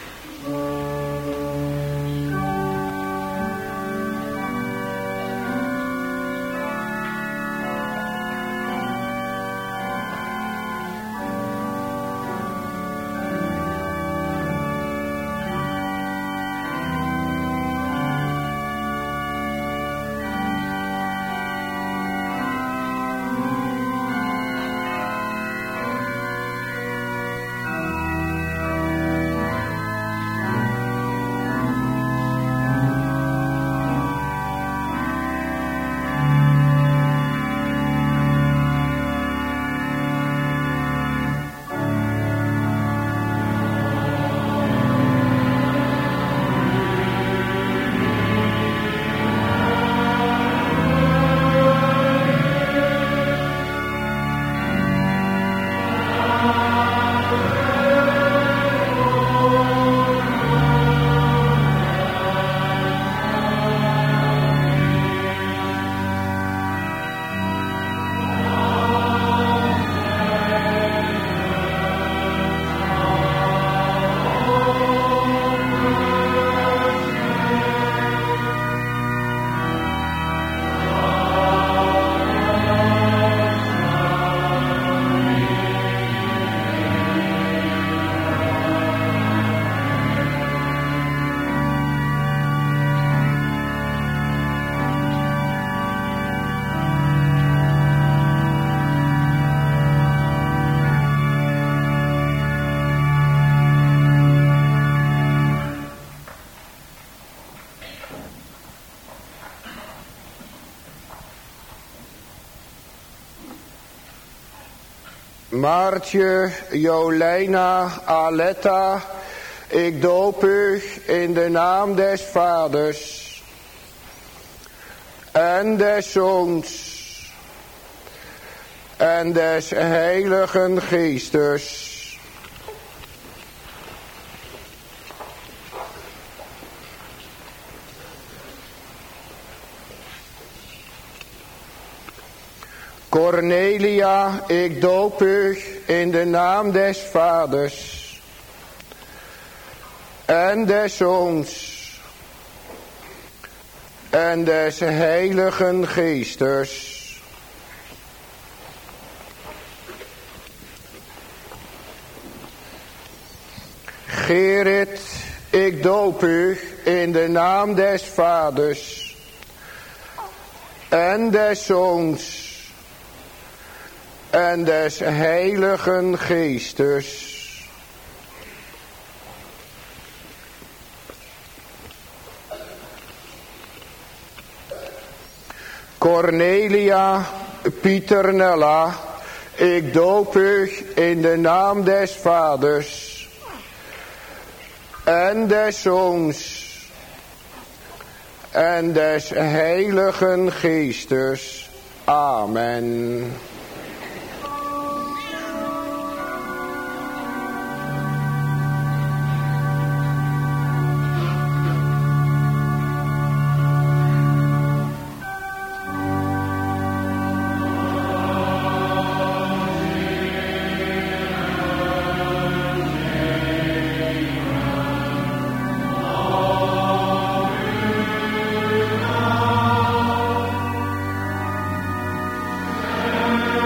Maartje, Jolena, Aletta, ik doop u in de naam des Vaders en des Zoons en des Heiligen Geestes. Cornelia, ik doop u in de naam des Vaders en des Zoons en des Heiligen Geestes. Gerrit, ik doop u in de naam des Vaders en des Zoons en des Heiligen Geestes. Cornelia Pieternella, ik doop u in de naam des Vaders en des Zoons en des Heiligen Geestes. Amen. Amen.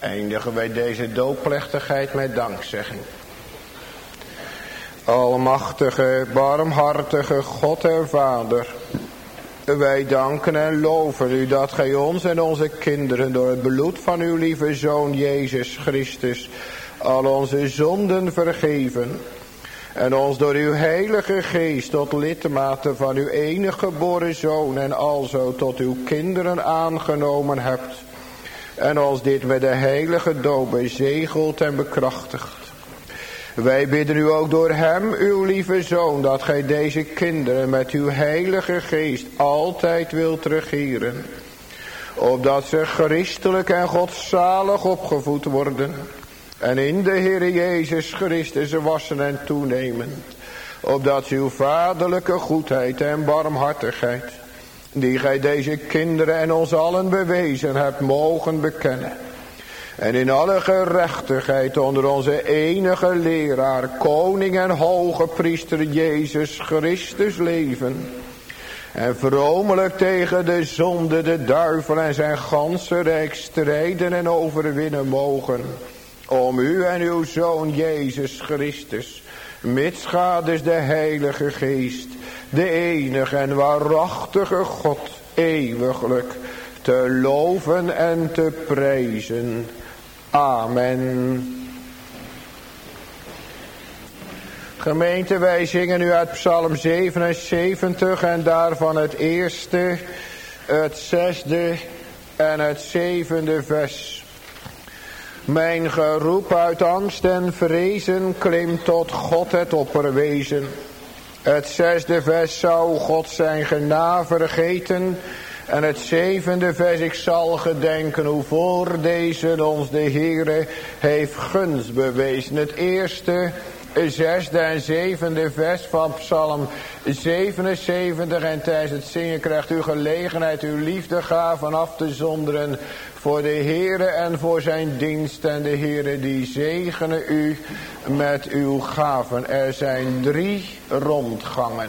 eindigen wij deze doopplechtigheid met dankzegging. Almachtige, barmhartige God en Vader, wij danken en loven u dat gij ons en onze kinderen door het bloed van uw lieve Zoon Jezus Christus al onze zonden vergeven en ons door uw heilige geest tot lidmaten van uw enige geboren Zoon en alzo tot uw kinderen aangenomen hebt en ons dit met de heilige doop bezegelt en bekrachtigt. Wij bidden u ook door hem, uw lieve Zoon, dat gij deze kinderen met uw heilige geest altijd wilt regeren, opdat ze christelijk en godzalig opgevoed worden en in de Heere Jezus Christus wassen en toenemen, opdat uw vaderlijke goedheid en barmhartigheid, die gij deze kinderen en ons allen bewezen hebt, mogen bekennen. En in alle gerechtigheid onder onze enige leraar, koning en hoge priester Jezus Christus leven. En vromelijk tegen de zonde, de duivel en zijn ganse rijk strijden en overwinnen mogen. Om u en uw Zoon Jezus Christus, mitsgaders de Heilige Geest, de enige en waarachtige God, eeuwiglijk te loven en te prijzen. Amen. Gemeente, wij zingen nu uit Psalm zevenenzeventig en daarvan het eerste, het zesde en het zevende vers. Mijn geroep uit angst en vrezen klimt tot God het opperwezen. Het zesde vers, zou God zijn genade vergeten. En het zevende vers, ik zal gedenken hoe voor deze ons de Heere heeft gunst bewezen. Het eerste, zesde en zevende vers van Psalm zevenenzeventig. En tijdens het zingen krijgt u gelegenheid uw liefdegaven af te zonderen voor de Heere en voor zijn dienst. En de Heere die zegene u met uw gaven. Er zijn drie rondgangen.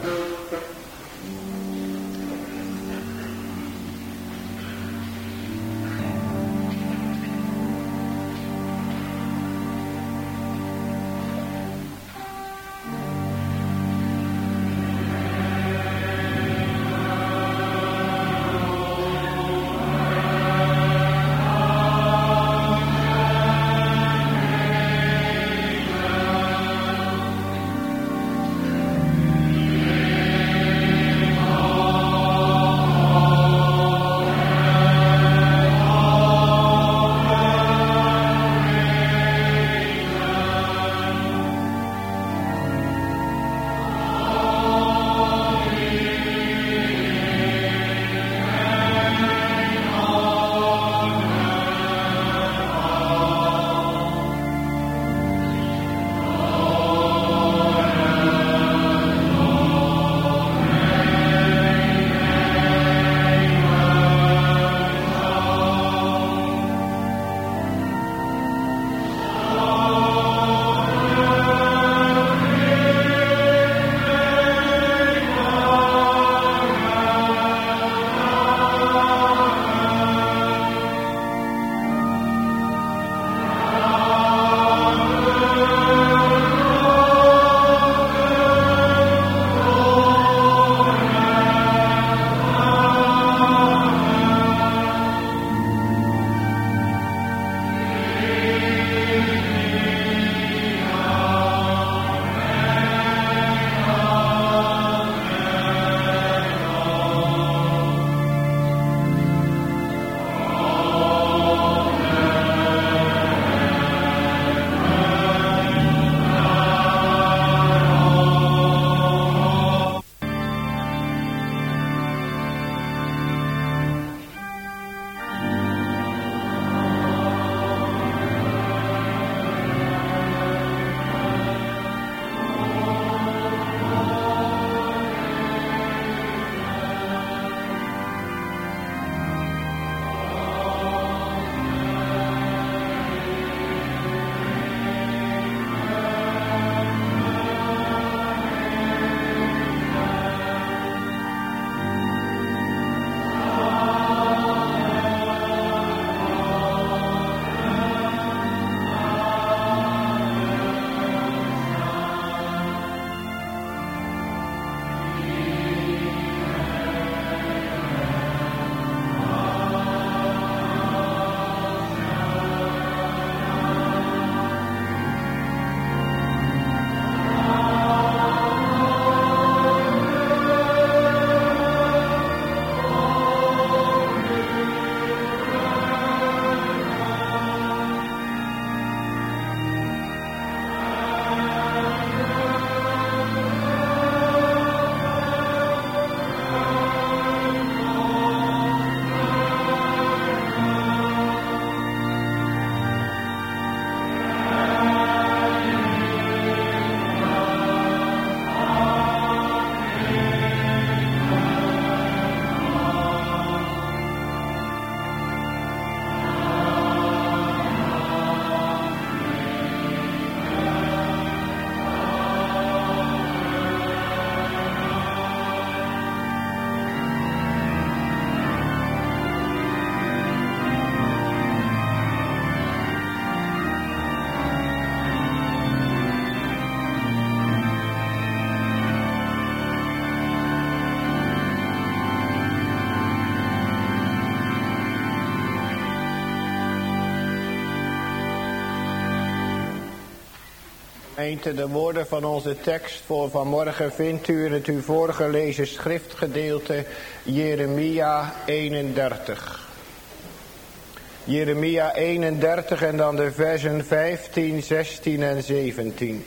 Gemeente, de woorden van onze tekst voor vanmorgen vindt u in het u voorgelezen schriftgedeelte Jeremia eenendertig. Jeremia eenendertig en dan de versen vijftien, zestien en zeventien.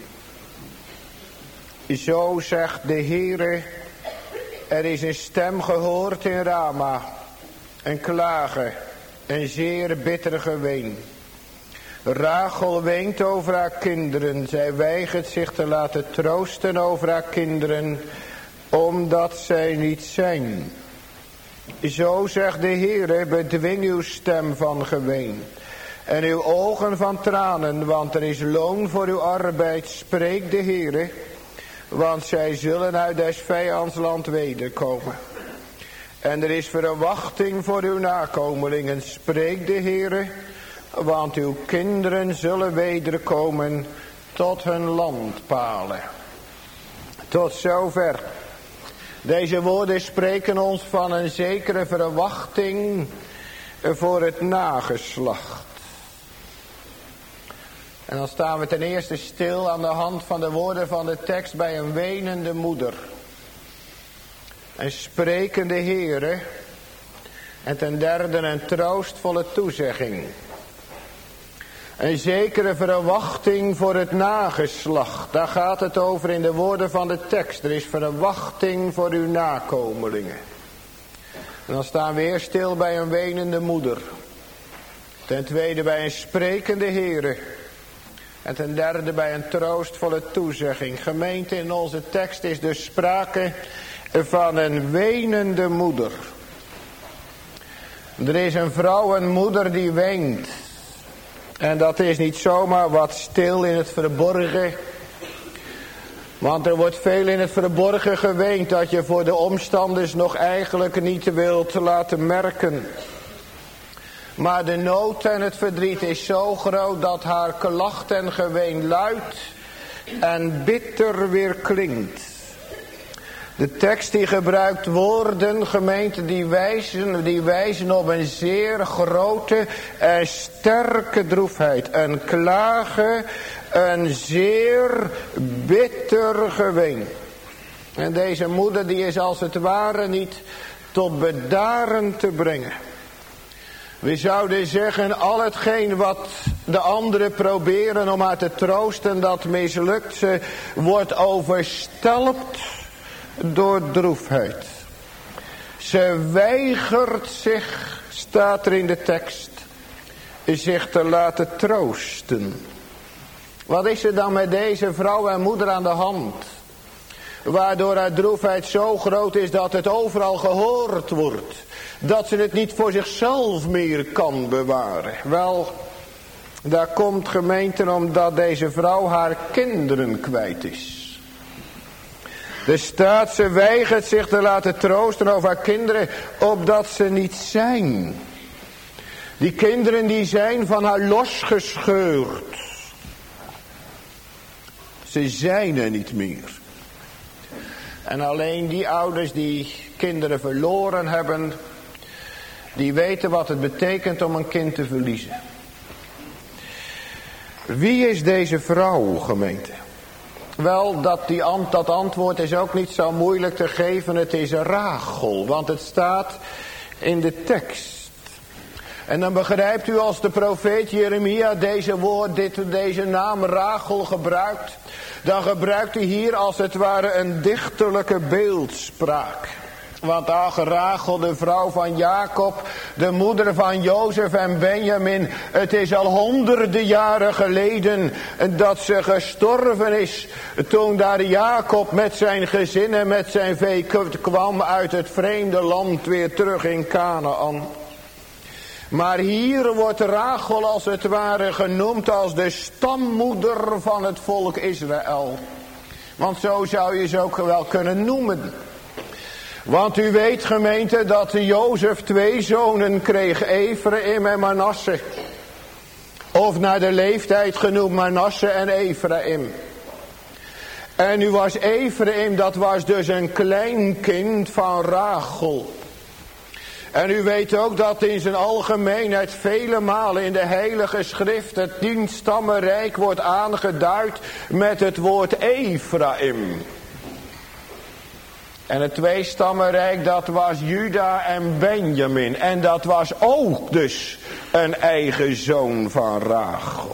Zo zegt de Heere, er is een stem gehoord in Rama, een klagen, een zeer bitter geween. Rachel weent over haar kinderen, zij weigert zich te laten troosten over haar kinderen, omdat zij niet zijn. Zo zegt de Heere, bedwing uw stem van geween en uw ogen van tranen, want er is loon voor uw arbeid, spreekt de Heere, want zij zullen uit des vijandsland wederkomen. En er is verwachting voor uw nakomelingen, spreekt de Heere, want uw kinderen zullen wederkomen tot hun landpalen. Tot zover. Deze woorden spreken ons van een zekere verwachting voor het nageslacht. En dan staan we ten eerste stil aan de hand van de woorden van de tekst bij een wenende moeder. Een sprekende Heere. En ten derde een troostvolle toezegging. Een zekere verwachting voor het nageslacht. Daar gaat het over in de woorden van de tekst. Er is verwachting voor uw nakomelingen. En dan staan we eerst stil bij een wenende moeder. Ten tweede bij een sprekende Heere. En ten derde bij een troostvolle toezegging. Gemeente, in onze tekst is dus sprake van een wenende moeder. Er is een vrouw, een moeder die weent. En dat is niet zomaar wat stil in het verborgen. Want er wordt veel in het verborgen geweend dat je voor de omstanders nog eigenlijk niet wilt laten merken. Maar de nood en het verdriet is zo groot dat haar klacht en geween luid en bitter weer klinkt. De tekst die gebruikt woorden, gemeente, die wijzen, die wijzen op een zeer grote en sterke droefheid. Een klagen, een zeer bitter geween. En deze moeder die is als het ware niet tot bedaren te brengen. We zouden zeggen, al hetgeen wat de anderen proberen om haar te troosten, dat mislukt. Ze wordt overstelpt door droefheid. Ze weigert zich, staat er in de tekst, zich te laten troosten. Wat is er dan met deze vrouw en moeder aan de hand? Waardoor haar droefheid zo groot is dat het overal gehoord wordt. Dat ze het niet voor zichzelf meer kan bewaren. Wel, daar komt gemeente omdat deze vrouw haar kinderen kwijt is. De staat, ze weigert zich te laten troosten over haar kinderen, opdat ze niet zijn. Die kinderen die zijn van haar losgescheurd. Ze zijn er niet meer. En alleen die ouders die kinderen verloren hebben, die weten wat het betekent om een kind te verliezen. Wie is deze vrouw, gemeente? Wel, dat, die, dat antwoord is ook niet zo moeilijk te geven. Het is Rachel, want het staat in de tekst. En dan begrijpt u als de profeet Jeremia deze woord, dit, deze naam Rachel gebruikt. Dan gebruikt hij hier als het ware een dichterlijke beeldspraak. Want ach, Rachel, de vrouw van Jacob, de moeder van Jozef en Benjamin. Het is al honderden jaren geleden dat ze gestorven is. Toen daar Jacob met zijn gezin en met zijn vee kwam uit het vreemde land weer terug in Kanaan. Maar hier wordt Rachel als het ware genoemd als de stammoeder van het volk Israël. Want zo zou je ze ook wel kunnen noemen. Want u weet, gemeente, dat Jozef twee zonen kreeg, Ephraim en Manasse. Of naar de leeftijd genoemd Manasse en Ephraim. En nu was Ephraim, dat was dus een kleinkind van Rachel. En u weet ook dat in zijn algemeenheid vele malen in de Heilige Schrift het tienstammenrijk wordt aangeduid met het woord Ephraim. En het tweestammenrijk, dat was Juda en Benjamin. En dat was ook dus een eigen zoon van Rachel.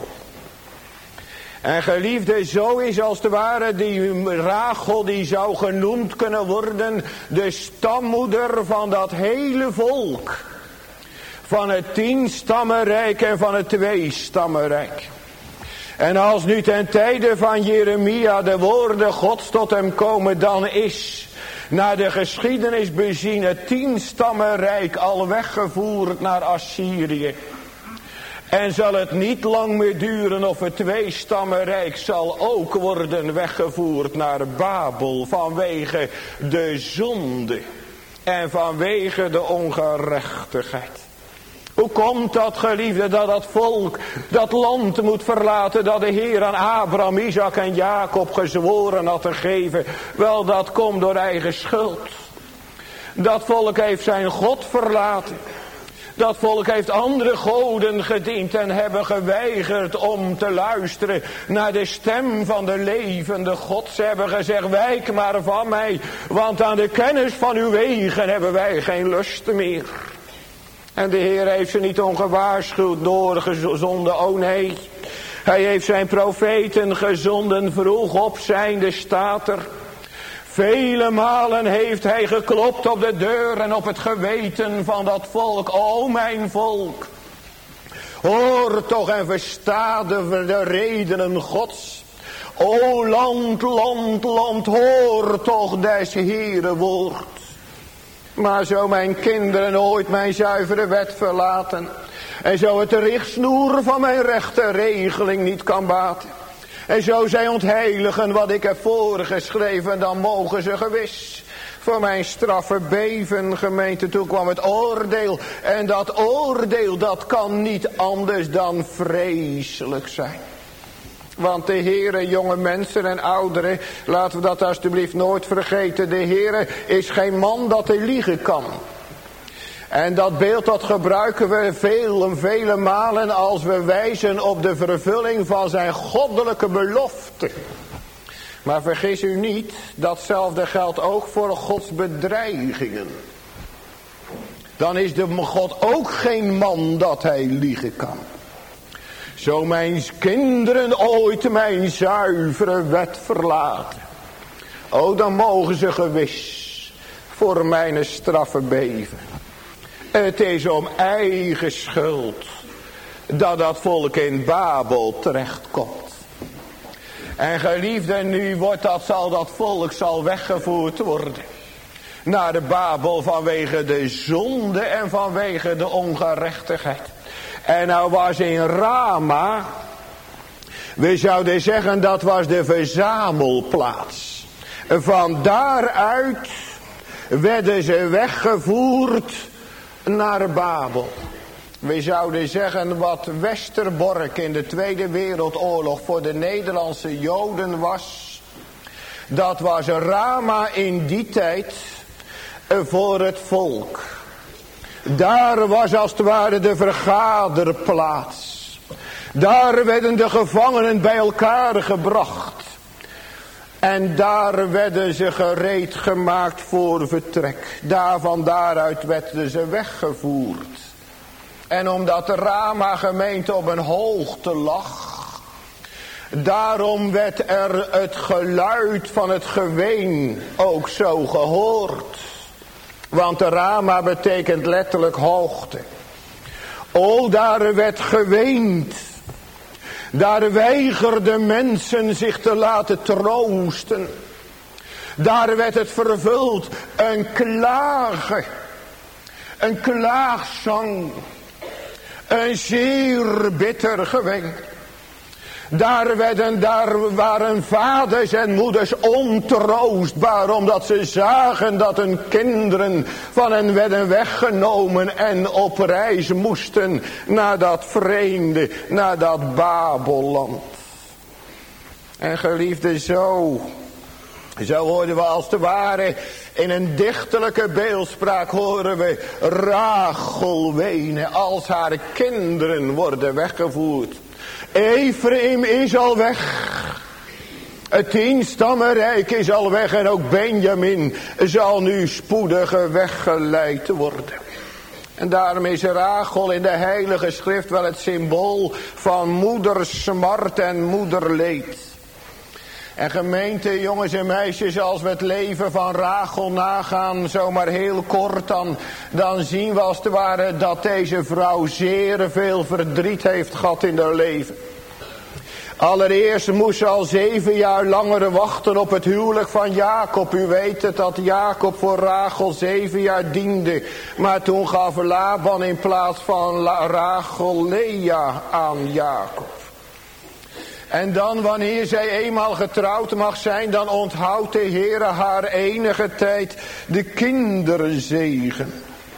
En geliefde, zo is als het ware die Rachel, die zou genoemd kunnen worden de stammoeder van dat hele volk. Van het tienstammenrijk en van het tweestammenrijk. En als nu ten tijde van Jeremia de woorden Gods tot hem komen, dan is naar de geschiedenis bezien het tienstammenrijk al weggevoerd naar Assyrië. En zal het niet lang meer duren of het tweestammenrijk zal ook worden weggevoerd naar Babel vanwege de zonde en vanwege de ongerechtigheid. Hoe komt dat, geliefde, dat dat volk dat land moet verlaten dat de Heer aan Abraham, Isaac en Jacob gezworen had te geven? Wel, dat komt door eigen schuld. Dat volk heeft zijn God verlaten. Dat volk heeft andere goden gediend en hebben geweigerd om te luisteren naar de stem van de levende God. Ze hebben gezegd, wijk maar van mij, want aan de kennis van uw wegen hebben wij geen lust meer. En de Heer heeft ze niet ongewaarschuwd doorgezonden, oh nee. Hij heeft zijn profeten gezonden, vroeg opzijnde staat er. Vele malen heeft hij geklopt op de deur en op het geweten van dat volk. O mijn volk, hoor toch en versta de, de redenen Gods. O land, land, land, hoor toch des Heeren woord. Maar zo mijn kinderen ooit mijn zuivere wet verlaten, en zo het richtsnoer van mijn rechte regeling niet kan baten, en zo zij ontheiligen wat ik heb voorgeschreven, dan mogen ze gewis voor mijn straffe beven, gemeente. Toen kwam het oordeel, en dat oordeel dat kan niet anders dan vreselijk zijn. Want de Heere, jonge mensen en ouderen, laten we dat alsjeblieft nooit vergeten. De Heere is geen man dat hij liegen kan. En dat beeld dat gebruiken we veel en vele malen als we wijzen op de vervulling van zijn goddelijke belofte. Maar vergis u niet, datzelfde geldt ook voor Gods bedreigingen. Dan is de God ook geen man dat hij liegen kan. Zo mijn kinderen ooit mijn zuivere wet verlaten, o dan mogen ze gewis voor mijn straffe beven. Het is om eigen schuld dat dat volk in Babel terechtkomt. En geliefde, nu wordt dat, zal dat volk zal weggevoerd worden naar de Babel vanwege de zonde en vanwege de ongerechtigheid. En nou was in Rama, we zouden zeggen dat was de verzamelplaats. Van daaruit werden ze weggevoerd naar Babel. We zouden zeggen wat Westerbork in de Tweede Wereldoorlog voor de Nederlandse Joden was. Dat was Rama in die tijd voor het volk. Daar was als het ware de vergaderplaats. Daar werden de gevangenen bij elkaar gebracht. En daar werden ze gereed gemaakt voor vertrek. Daar van daaruit werden ze weggevoerd. En omdat de Rama gemeente op een hoogte lag, daarom werd er het geluid van het geween ook zo gehoord. Want de Rama betekent letterlijk hoogte. O, daar werd geweend. Daar weigerden mensen zich te laten troosten. Daar werd het vervuld. Een klagen. Een klaagzang. Een zeer bitter geween. Daar, werden, daar waren vaders en moeders ontroostbaar, omdat ze zagen dat hun kinderen van hen werden weggenomen en op reis moesten naar dat vreemde, naar dat Babelland. En geliefde, zo Zo hoorden we als het ware in een dichterlijke beeldspraak horen we Rachel wenen als haar kinderen worden weggevoerd. Ephraim is al weg. Het tienstammenrijk is al weg en ook Benjamin zal nu spoedig weggeleid worden. En daarom is Rachel in de heilige schrift wel het symbool van moedersmart en moederleed. En gemeente, jongens en meisjes, als we het leven van Rachel nagaan, zomaar heel kort, dan, dan zien we als het ware dat deze vrouw zeer veel verdriet heeft gehad in haar leven. Allereerst moest ze al zeven jaar langer wachten op het huwelijk van Jacob. U weet het, dat Jacob voor Rachel zeven jaar diende. Maar toen gaf Laban in plaats van Rachel Lea aan Jacob. En dan wanneer zij eenmaal getrouwd mag zijn, dan onthoudt de Heere haar enige tijd de kinderzegen.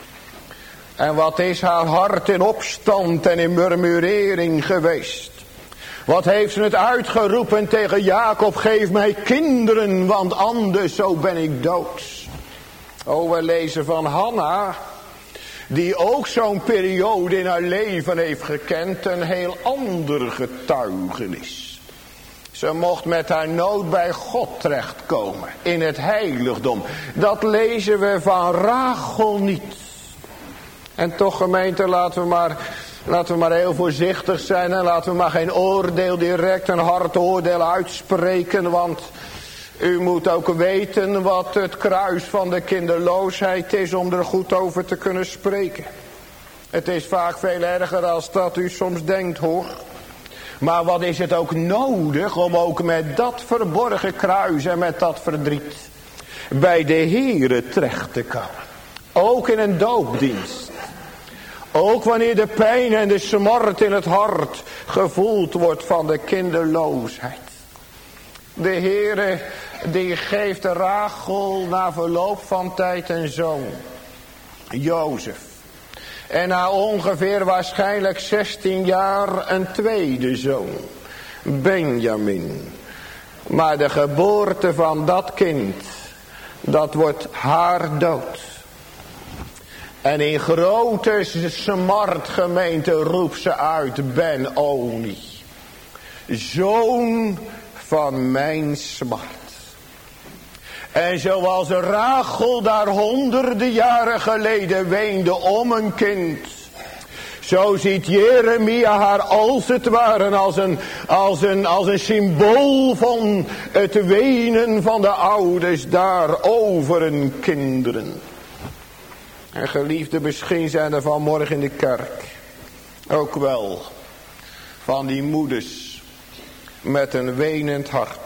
En wat is haar hart in opstand en in murmurering geweest. Wat heeft ze het uitgeroepen tegen Jacob, geef mij kinderen, want anders zo ben ik dood. Oh, we lezen van Hanna, die ook zo'n periode in haar leven heeft gekend, een heel ander getuigenis. Ze mocht met haar nood bij God terechtkomen, in het heiligdom. Dat lezen we van Rachel niet. En toch, gemeente, laten we maar... Laten we maar heel voorzichtig zijn en laten we maar geen oordeel direct, een hard oordeel uitspreken. Want u moet ook weten wat het kruis van de kinderloosheid is om er goed over te kunnen spreken. Het is vaak veel erger dan dat u soms denkt, hoor. Maar wat is het ook nodig om ook met dat verborgen kruis en met dat verdriet bij de Heere terecht te komen. Ook in een doopdienst. Ook wanneer de pijn en de smart in het hart gevoeld wordt van de kinderloosheid. De Heere die geeft Rachel na verloop van tijd een zoon. Jozef. En na ongeveer waarschijnlijk zestien jaar een tweede zoon. Benjamin. Maar de geboorte van dat kind, dat wordt haar dood. En in grote smart, gemeente, roept ze uit, Ben-Oni. Zoon van mijn smart. En zoals Rachel daar honderden jaren geleden weende om een kind, zo ziet Jeremia haar als het ware als een, als een, als een symbool van het wenen van de ouders daar over hun kinderen. En geliefde, misschien zijn er vanmorgen in de kerk ook wel van die moeders met een wenend hart.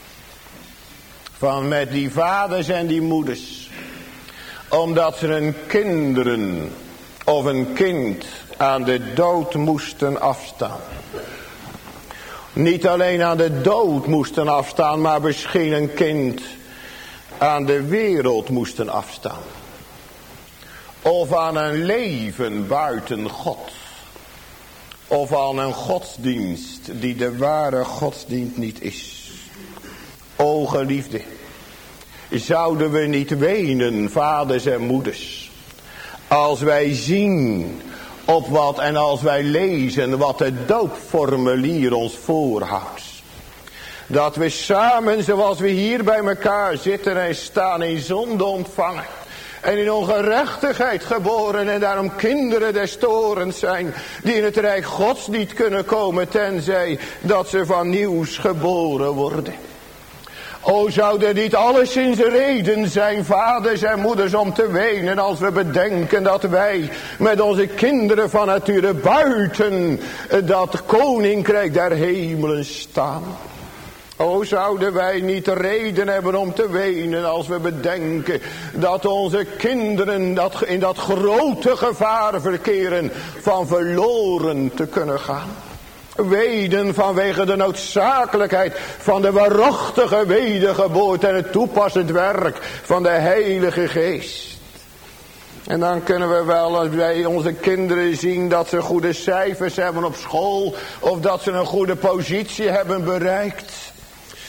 Van met die vaders en die moeders. Omdat ze hun kinderen of een kind aan de dood moesten afstaan. Niet alleen aan de dood moesten afstaan, maar misschien een kind aan de wereld moesten afstaan. Of aan een leven buiten God. Of aan een godsdienst die de ware godsdienst niet is. O geliefde, zouden we niet wenen, vaders en moeders, als wij zien op wat en als wij lezen wat het doopformulier ons voorhoudt. Dat we samen, zoals we hier bij elkaar zitten en staan, in zonde ontvangen. En in ongerechtigheid geboren en daarom kinderen des torens zijn. Die in het rijk Gods niet kunnen komen tenzij dat ze van nieuws geboren worden. O, zou er niet alleszins reden zijn, vaders en moeders, om te wenen als we bedenken dat wij met onze kinderen van nature buiten dat koninkrijk der hemelen staan. O, zouden wij niet reden hebben om te wenen als we bedenken dat onze kinderen dat in dat grote gevaar verkeren van verloren te kunnen gaan. Weden vanwege de noodzakelijkheid van de waarachtige wedergeboorte en het toepassend werk van de Heilige Geest. En dan kunnen we wel, als wij onze kinderen zien dat ze goede cijfers hebben op school, of dat ze een goede positie hebben bereikt,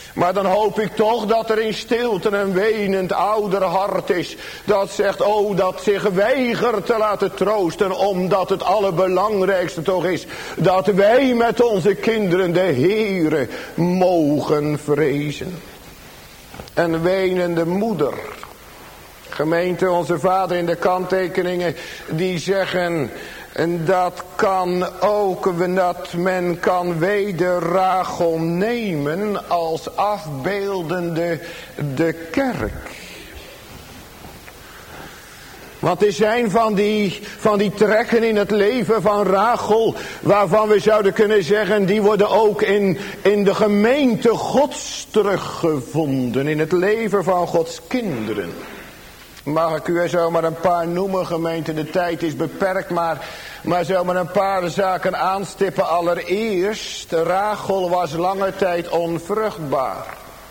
Maar dan hoop ik toch dat er in stilte een wenend ouder hart is. Dat zegt, oh, dat zich weigert te laten troosten. Omdat het allerbelangrijkste toch is. Dat wij met onze kinderen de Heere mogen vrezen. Een wenende moeder. Gemeente, onze vader in de kanttekeningen, die zeggen, en dat kan ook, dat men kan weder Rachel nemen als afbeeldende de kerk. Want er zijn van die, van die trekken in het leven van Rachel, waarvan we zouden kunnen zeggen, die worden ook in, in de gemeente Gods teruggevonden, in het leven van Gods kinderen. Mag ik u er zomaar een paar noemen, gemeente, de tijd is beperkt, maar, maar zomaar een paar zaken aanstippen. Allereerst, Rachel was lange tijd onvruchtbaar.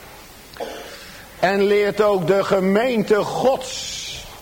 En leert ook de gemeente Gods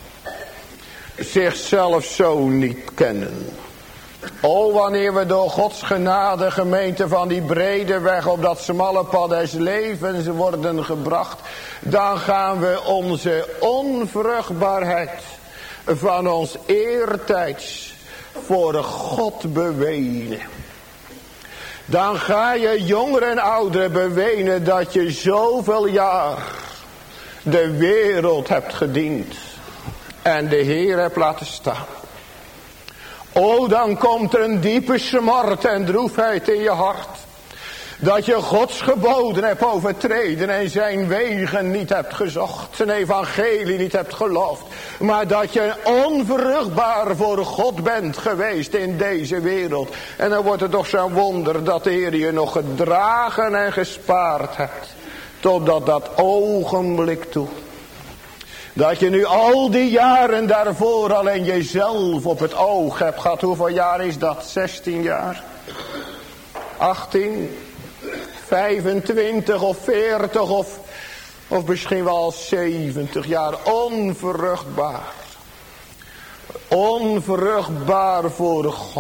zichzelf zo niet kennen. O, wanneer we door Gods genade, gemeente, van die brede weg op dat smalle pad des levens worden gebracht, dan gaan we onze onvruchtbaarheid van ons eertijds voor God bewenen. Dan ga je jongeren en ouderen bewenen dat je zoveel jaar de wereld hebt gediend en de Heer hebt laten staan. O, dan komt er een diepe smart en droefheid in je hart. Dat je Gods geboden hebt overtreden en zijn wegen niet hebt gezocht. Zijn evangelie niet hebt geloofd. Maar dat je onvruchtbaar voor God bent geweest in deze wereld. En dan wordt het toch zo'n wonder dat de Heer je nog gedragen en gespaard hebt. Totdat dat ogenblik toe. Dat je nu al die jaren daarvoor alleen jezelf op het oog hebt gehad. Hoeveel jaar is dat? zestien jaar? achttien? vijfentwintig of veertig of, of misschien wel zeventig jaar. Onvruchtbaar. Onvruchtbaar voor God.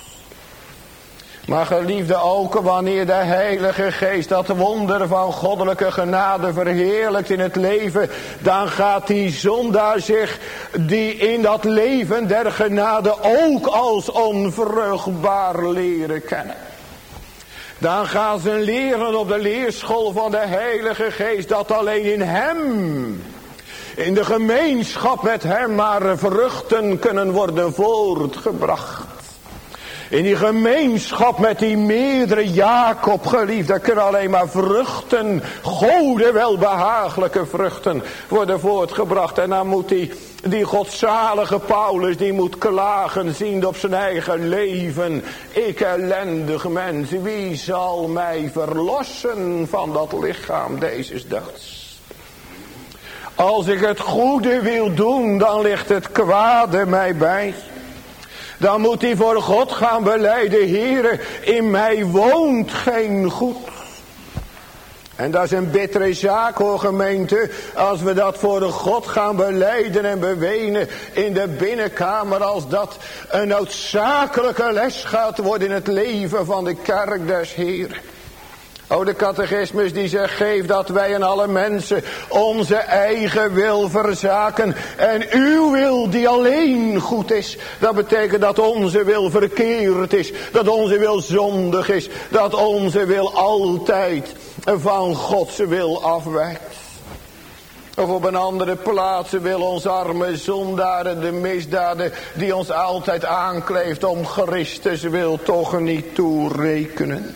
Maar geliefde, ook wanneer de Heilige Geest dat wonder van goddelijke genade verheerlijkt in het leven, dan gaat die zondaar zich die in dat leven der genade ook als onvruchtbaar leren kennen. Dan gaan ze leren op de leerschool van de Heilige Geest dat alleen in hem, in de gemeenschap met hem, maar vruchten kunnen worden voortgebracht. In die gemeenschap met die meerdere Jacob geliefd, daar kunnen alleen maar vruchten, gode welbehagelijke vruchten worden voortgebracht. En dan moet die, die godzalige Paulus, die moet klagen, ziende op zijn eigen leven. Ik ellendig mens, wie zal mij verlossen van dat lichaam deze dood? Als ik het goede wil doen, dan ligt het kwade mij bij. Dan moet hij voor God gaan belijden, Heere, in mij woont geen goed. En dat is een bittere zaak, hoor gemeente, als we dat voor de God gaan belijden en bewenen in de binnenkamer, als dat een noodzakelijke les gaat worden in het leven van de kerk des Heeren. O, de catechismus die zegt, geef dat wij en alle mensen onze eigen wil verzaken. En uw wil die alleen goed is. Dat betekent dat onze wil verkeerd is. Dat onze wil zondig is. Dat onze wil altijd van Gods wil afwijkt. Of op een andere plaats wil ons arme zondaren de misdaden die ons altijd aankleeft om Christus wil toch niet toerekenen.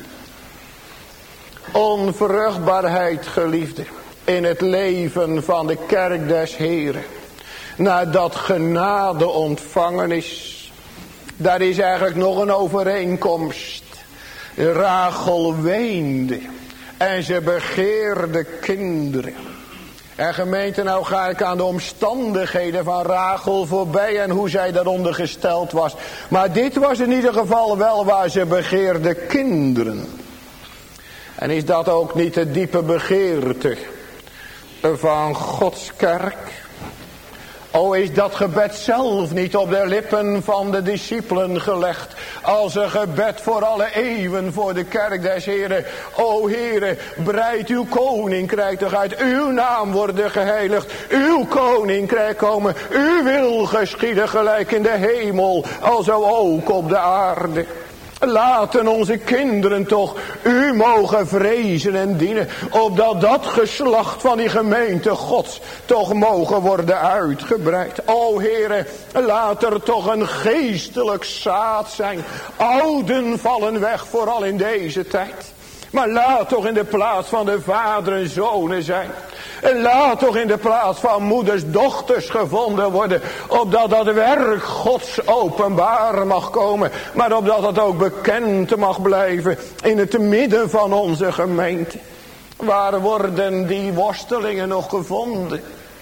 Onvruchtbaarheid, geliefde, in het leven van de kerk des Heren. Nadat genade ontvangen is, daar is eigenlijk nog een overeenkomst. Rachel weende en ze begeerde kinderen. En gemeente, nou ga ik aan de omstandigheden van Rachel voorbij en hoe zij daaronder gesteld was. Maar dit was in ieder geval wel waar ze begeerde kinderen. En is dat ook niet de diepe begeerte van Gods kerk? O, is dat gebed zelf niet op de lippen van de discipelen gelegd, als een gebed voor alle eeuwen voor de kerk des Heren. O Heere, breid uw koninkrijk toch uit, uw naam worden geheiligd, uw koninkrijk komen, uw wil geschieden gelijk in de hemel, alzo ook op de aarde. Laten onze kinderen toch u mogen vrezen en dienen, opdat dat geslacht van die gemeente Gods toch mogen worden uitgebreid. O Heere, laat er toch een geestelijk zaad zijn. Ouden vallen weg, vooral in deze tijd. Maar laat toch in de plaats van de vaderen zonen zijn. En laat toch in de plaats van moeders dochters gevonden worden. Opdat dat werk Gods openbaar mag komen. Maar opdat het ook bekend mag blijven in het midden van onze gemeente. Waar worden die worstelingen nog gevonden?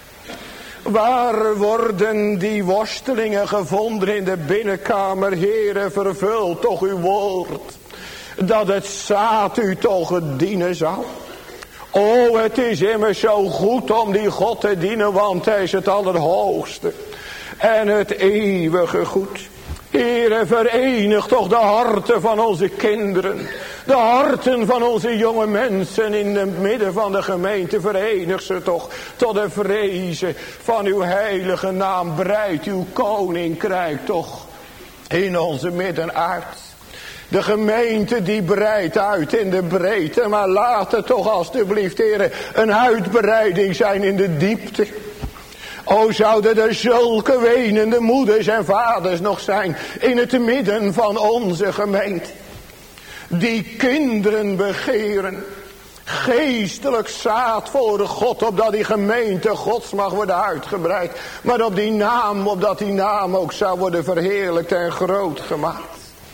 Waar worden die worstelingen gevonden in de binnenkamer? Heere, vervul toch uw woord. Dat het zaad u toch dienen zal. O, het is immers zo goed om die God te dienen, want hij is het allerhoogste en het eeuwige goed. Heere, verenig toch de harten van onze kinderen, de harten van onze jonge mensen in het midden van de gemeente. Verenig ze toch tot de vrezen van uw heilige naam. Breid uw koninkrijk toch in onze midden uit. De gemeente die breidt uit in de breedte, maar laat het toch alstublieft, Heere, een uitbreiding zijn in de diepte. O, zouden er zulke wenende moeders en vaders nog zijn in het midden van onze gemeente, die kinderen begeren, geestelijk zaad voor God, opdat die gemeente Gods mag worden uitgebreid, maar op die naam, opdat die naam ook zou worden verheerlijkt en groot gemaakt.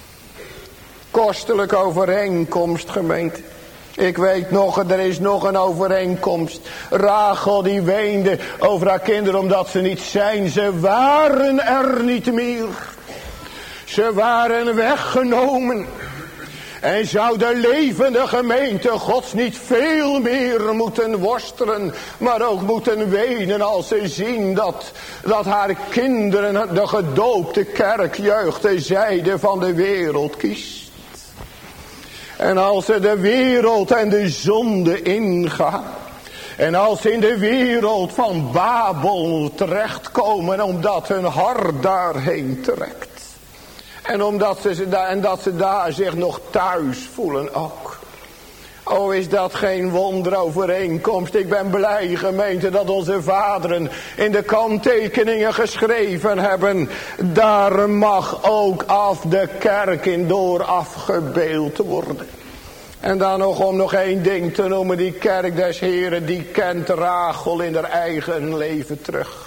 Kostelijke overeenkomst, gemeente. Ik weet nog, er is nog een overeenkomst. Rachel die weende over haar kinderen omdat ze niet zijn. Ze waren er niet meer. Ze waren weggenomen. En zou de levende gemeente Gods niet veel meer moeten worstelen, maar ook moeten wenen als ze zien dat, dat haar kinderen de gedoopte kerkjeugd de zijde van de wereld kiest. En als ze de wereld en de zonde ingaan. En als ze in de wereld van Babel terechtkomen, omdat hun hart daarheen trekt. En omdat ze, daar, en dat ze daar zich nog thuis voelen ook. O, is dat geen wonderovereenkomst. Ik ben blij, gemeente, dat onze vaderen in de kanttekeningen geschreven hebben. Daar mag ook af de kerk in door afgebeeld worden. En dan nog om nog één ding te noemen. Die kerk des Heren, die kent Rachel in haar eigen leven terug.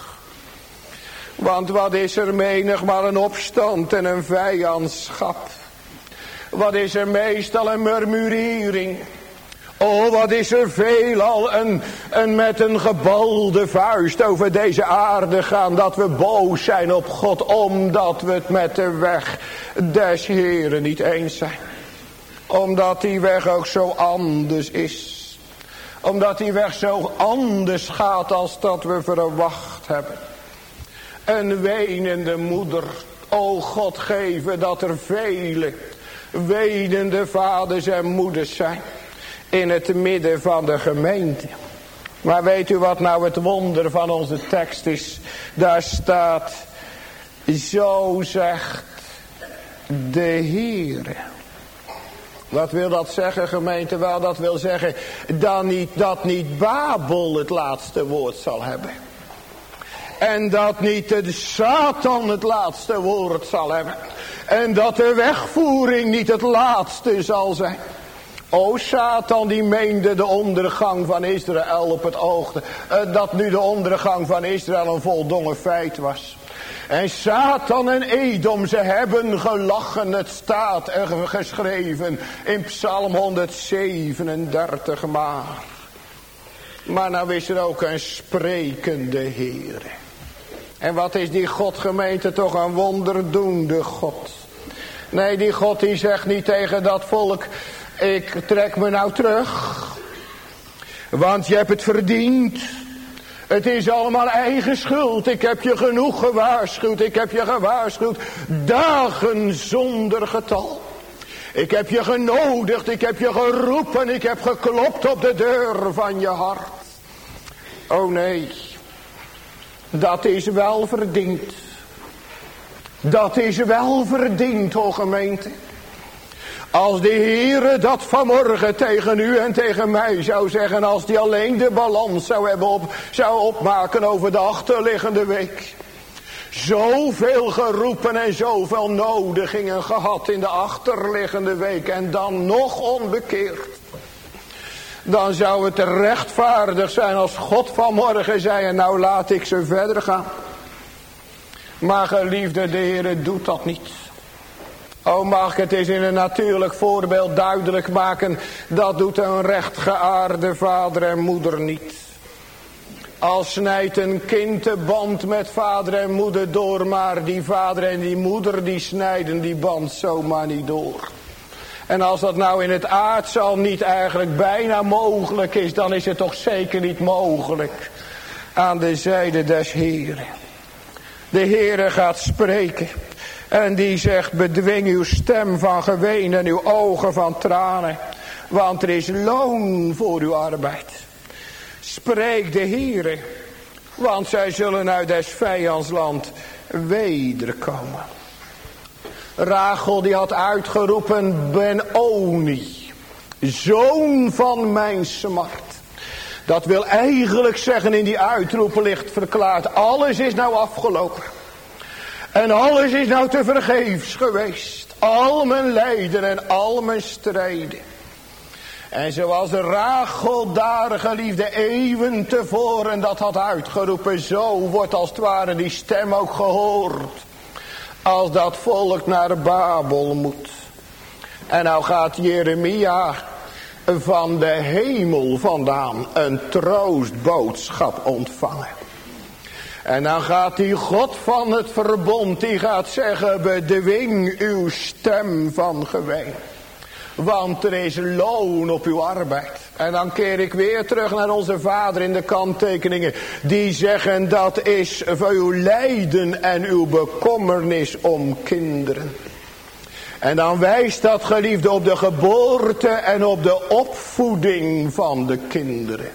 Want wat is er menigmaal een opstand en een vijandschap. Wat is er meestal een murmurering. Oh, wat is er veelal een, een met een gebalde vuist over deze aarde gaan, dat we boos zijn op God, omdat we het met de weg des Heren niet eens zijn. Omdat die weg ook zo anders is. Omdat die weg zo anders gaat als dat we verwacht hebben. Een wenende moeder. O God, geven dat er vele wenende vaders en moeders zijn in het midden van de gemeente. Maar weet u wat nou het wonder van onze tekst is? Daar staat, zo zegt de Heere. Wat wil dat zeggen, gemeente? Wel, dat wil zeggen dat niet, dat niet Babel het laatste woord zal hebben. En dat niet de Satan het laatste woord zal hebben. En dat de wegvoering niet het laatste zal zijn. O, Satan die meende de ondergang van Israël op het oog. Uh, dat nu de ondergang van Israël een voldongen feit was. En Satan en Edom, ze hebben gelachen. Het staat er geschreven in Psalm honderdzevenendertig maar. Maar nou is er ook een sprekende Heer. En wat is die God, gemeente, toch een wonderdoende God. Nee, die God die zegt niet tegen dat volk, ik trek me nou terug. Want je hebt het verdiend. Het is allemaal eigen schuld. Ik heb je genoeg gewaarschuwd. Ik heb je gewaarschuwd. Dagen zonder getal. Ik heb je genodigd. Ik heb je geroepen. Ik heb geklopt op de deur van je hart. Oh nee. Dat is wel verdiend. Dat is wel verdiend, o gemeente. Als de Heere dat vanmorgen tegen u en tegen mij zou zeggen, als die alleen de balans zou, hebben op, zou opmaken over de achterliggende week. Zoveel geroepen en zoveel nodigingen gehad in de achterliggende week en dan nog onbekeerd. Dan zou het rechtvaardig zijn als God vanmorgen zei, en nou laat ik ze verder gaan. Maar geliefde, de Heere doet dat niet. Oh, mag ik het eens in een natuurlijk voorbeeld duidelijk maken. Dat doet een rechtgeaarde vader en moeder niet. Al snijdt een kind de band met vader en moeder door. Maar die vader en die moeder die snijden die band zomaar niet door. En als dat nou in het aardse niet eigenlijk bijna mogelijk is. Dan is het toch zeker niet mogelijk. Aan de zijde des Heeren. De Heere gaat spreken. En die zegt, bedwing uw stem van geween en uw ogen van tranen. Want er is loon voor uw arbeid. Spreek de Heere. Want zij zullen uit des vijandsland wederkomen. Rachel die had uitgeroepen, Ben-Oni, zoon van mijn smart. Dat wil eigenlijk zeggen, in die uitroepen ligt verklaard, alles is nou afgelopen. En alles is nou te vergeefs geweest. Al mijn lijden en al mijn strijden. En zoals de Rachel daar, geliefde, eeuwen tevoren dat had uitgeroepen. Zo wordt als het ware die stem ook gehoord. Als dat volk naar Babel moet. En nou gaat Jeremia van de hemel vandaan een troostboodschap ontvangen. En dan gaat die God van het verbond, die gaat zeggen, bedwing uw stem van geween. Want er is loon op uw arbeid. En dan keer ik weer terug naar onze vader in de kanttekeningen. Die zeggen, dat is voor uw lijden en uw bekommernis om kinderen. En dan wijst dat, geliefde, op de geboorte en op de opvoeding van de kinderen.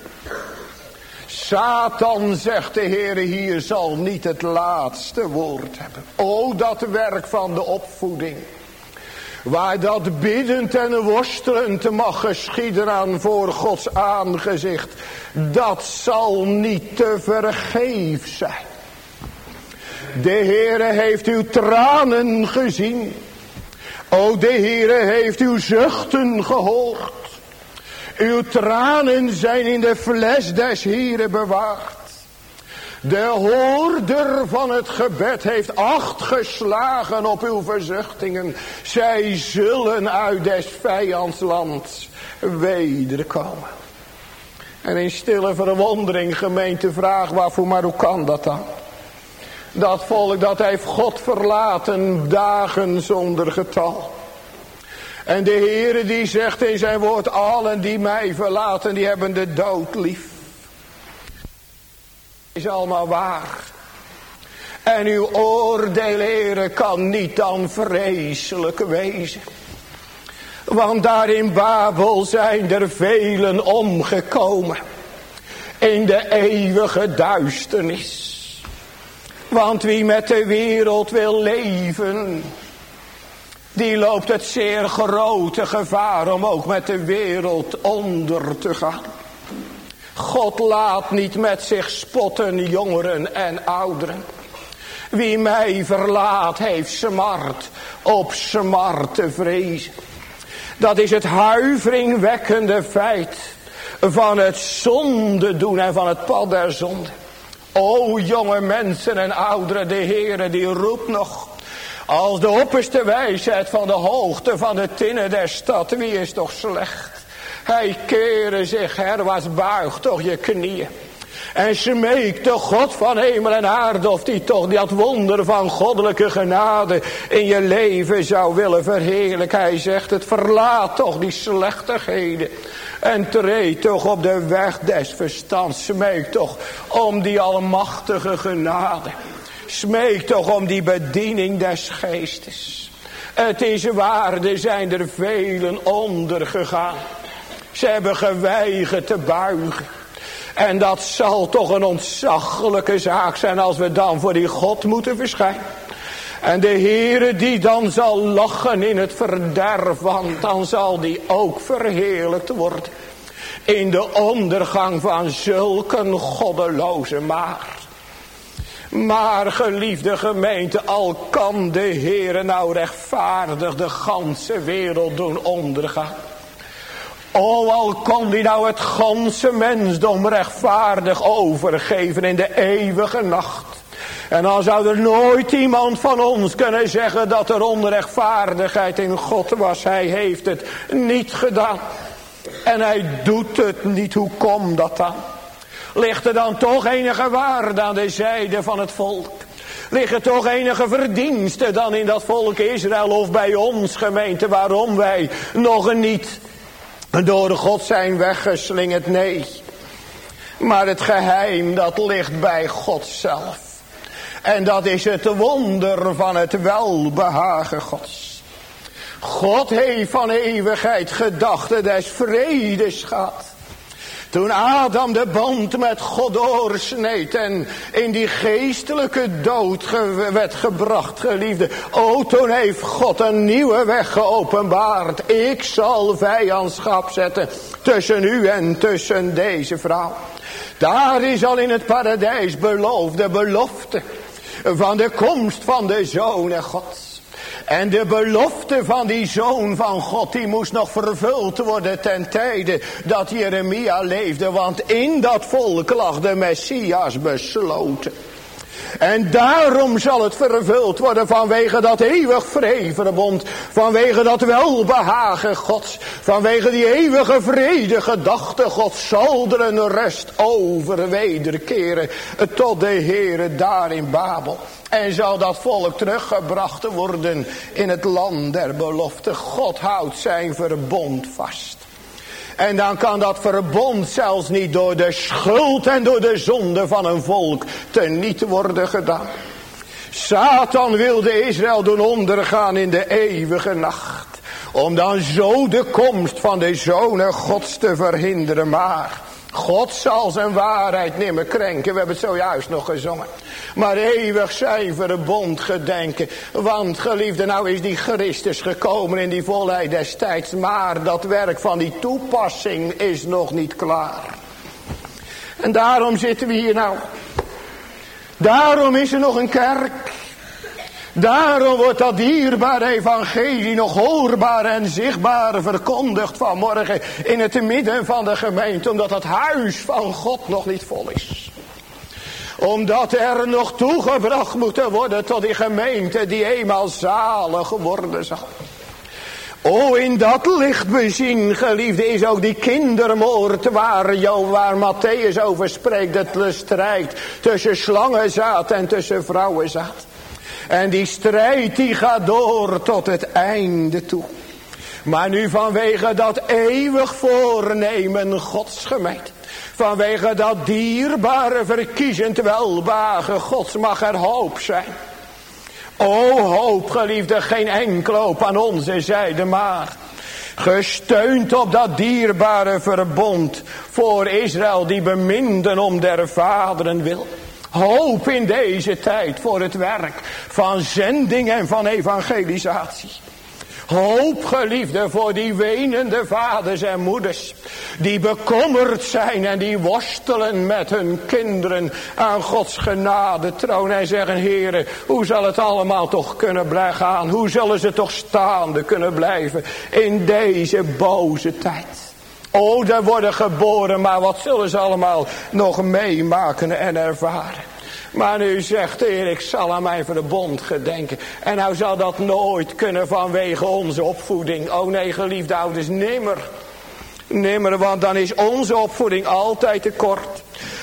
Satan, zegt de Heere, hier zal niet het laatste woord hebben. O, dat werk van de opvoeding. Waar dat biddend en worstelend mag geschieden aan voor Gods aangezicht. Dat zal niet te vergeefs zijn. De Heere heeft uw tranen gezien. O, de Heere heeft uw zuchten gehoord. Uw tranen zijn in de fles des Heeren bewaard. De hoorder van het gebed heeft acht geslagen op uw verzuchtingen. Zij zullen uit des vijandslands wederkomen. En in stille verwondering, gemeente, vraag waarvoor, maar hoe kan dat dan? Dat volk, dat heeft God verlaten, dagen zonder getal. En de Heere die zegt in zijn woord, allen die mij verlaten, die hebben de dood lief. Is allemaal waar. En uw oordeel, Heere, kan niet dan vreselijk wezen. Want daar in Babel zijn er velen omgekomen. In de eeuwige duisternis. Want wie met de wereld wil leven, die loopt het zeer grote gevaar om ook met de wereld onder te gaan. God laat niet met zich spotten, jongeren en ouderen. Wie mij verlaat heeft smart op smart te vrezen. Dat is het huiveringwekkende feit van het zonde doen en van het pad der zonde. O jonge mensen en ouderen, de Heere die roept nog. Als de opperste wijsheid van de hoogte van de tinnen der stad, wie is toch slecht? Hij keren zich herwaarts, buigt toch je knieën. En smeekt de God van hemel en aarde of die toch dat wonder van goddelijke genade in je leven zou willen verheerlijken. Hij zegt het, verlaat toch die slechtigheden en treed toch op de weg des verstands. Smeek toch om die almachtige genade. Smeek toch om die bediening des geestes. Het is waar, er zijn er velen ondergegaan. Ze hebben geweigerd te buigen. En dat zal toch een ontzaglijke zaak zijn als we dan voor die God moeten verschijnen. En de Heere die dan zal lachen in het verderf, want dan zal die ook verheerlijkt worden. In de ondergang van zulke goddeloze maagd. Maar geliefde gemeente, al kan de Heere nou rechtvaardig de ganse wereld doen ondergaan. O, al kon die nou het ganse mensdom rechtvaardig overgeven in de eeuwige nacht. En dan zou er nooit iemand van ons kunnen zeggen dat er onrechtvaardigheid in God was. Hij heeft het niet gedaan. En hij doet het niet. Hoe komt dat dan? Ligt er dan toch enige waarde aan de zijde van het volk? Liggen toch enige verdiensten dan in dat volk Israël of bij ons gemeente waarom wij nog niet door God zijn weggeslingerd? Nee. Maar het geheim dat ligt bij God zelf. En dat is het wonder van het welbehagen Gods. God heeft van eeuwigheid gedachten des vredes gehad. Toen Adam de band met God doorsneed en in die geestelijke dood ge- werd gebracht, geliefde. O, toen heeft God een nieuwe weg geopenbaard. Ik zal vijandschap zetten tussen u en tussen deze vrouw. Daar is al in het paradijs beloofd, de belofte van de komst van de Zoon Gods. En de belofte van die Zoon van God, die moest nog vervuld worden ten tijde dat Jeremia leefde. Want in dat volk lag de Messias besloten. En daarom zal het vervuld worden vanwege dat eeuwig vredeverbond. Vanwege dat welbehagen Gods. Vanwege die eeuwige vrede gedachte Gods zal er een rust over wederkeren tot de Heere daar in Babel. En zal dat volk teruggebracht worden in het land der belofte. God houdt zijn verbond vast. En dan kan dat verbond zelfs niet door de schuld en door de zonde van een volk teniet worden gedaan. Satan wilde Israël doen ondergaan in de eeuwige nacht. Om dan zo de komst van de Zonen Gods te verhinderen. Maar God zal zijn waarheid nimmer krenken. We hebben het zojuist nog gezongen. Maar eeuwig zijn verbond gedenken. Want geliefde, nou is die Christus gekomen in die volheid des tijds. Maar dat werk van die toepassing is nog niet klaar. En daarom zitten we hier nou. Daarom is er nog een kerk. Daarom wordt dat dierbare evangelie nog hoorbaar en zichtbaar verkondigd vanmorgen in het midden van de gemeente. Omdat het huis van God nog niet vol is. Omdat er nog toegebracht moet worden tot die gemeente die eenmaal zalig worden zal. O, in dat licht bezien, geliefde, is ook die kindermoord waar, jou, waar Matthäus over spreekt. Het strijd tussen slangenzaad en tussen vrouwenzaad. En die strijd die gaat door tot het einde toe. Maar nu vanwege dat eeuwig voornemen Gods gemeente. Vanwege dat dierbare verkiezend welbehagen Gods mag er hoop zijn. O hoop geliefde, geen enkel hoop aan onze zijde, maar gesteund op dat dierbare verbond voor Israël die beminden om der vaderen wil. Hoop in deze tijd voor het werk van zending en van evangelisatie. Hoop geliefde voor die wenende vaders en moeders. Die bekommerd zijn en die worstelen met hun kinderen aan Gods genade troon. En zeggen, Heere, hoe zal het allemaal toch kunnen blijven gaan? Hoe zullen ze toch staande kunnen blijven in deze boze tijd? O, daar worden geboren, maar wat zullen ze allemaal nog meemaken en ervaren? Maar nu zegt de Heer, ik zal aan mijn verbond gedenken. En nou zal dat nooit kunnen vanwege onze opvoeding. O nee, geliefde ouders, nimmer. Nimmer, want dan is onze opvoeding altijd te kort.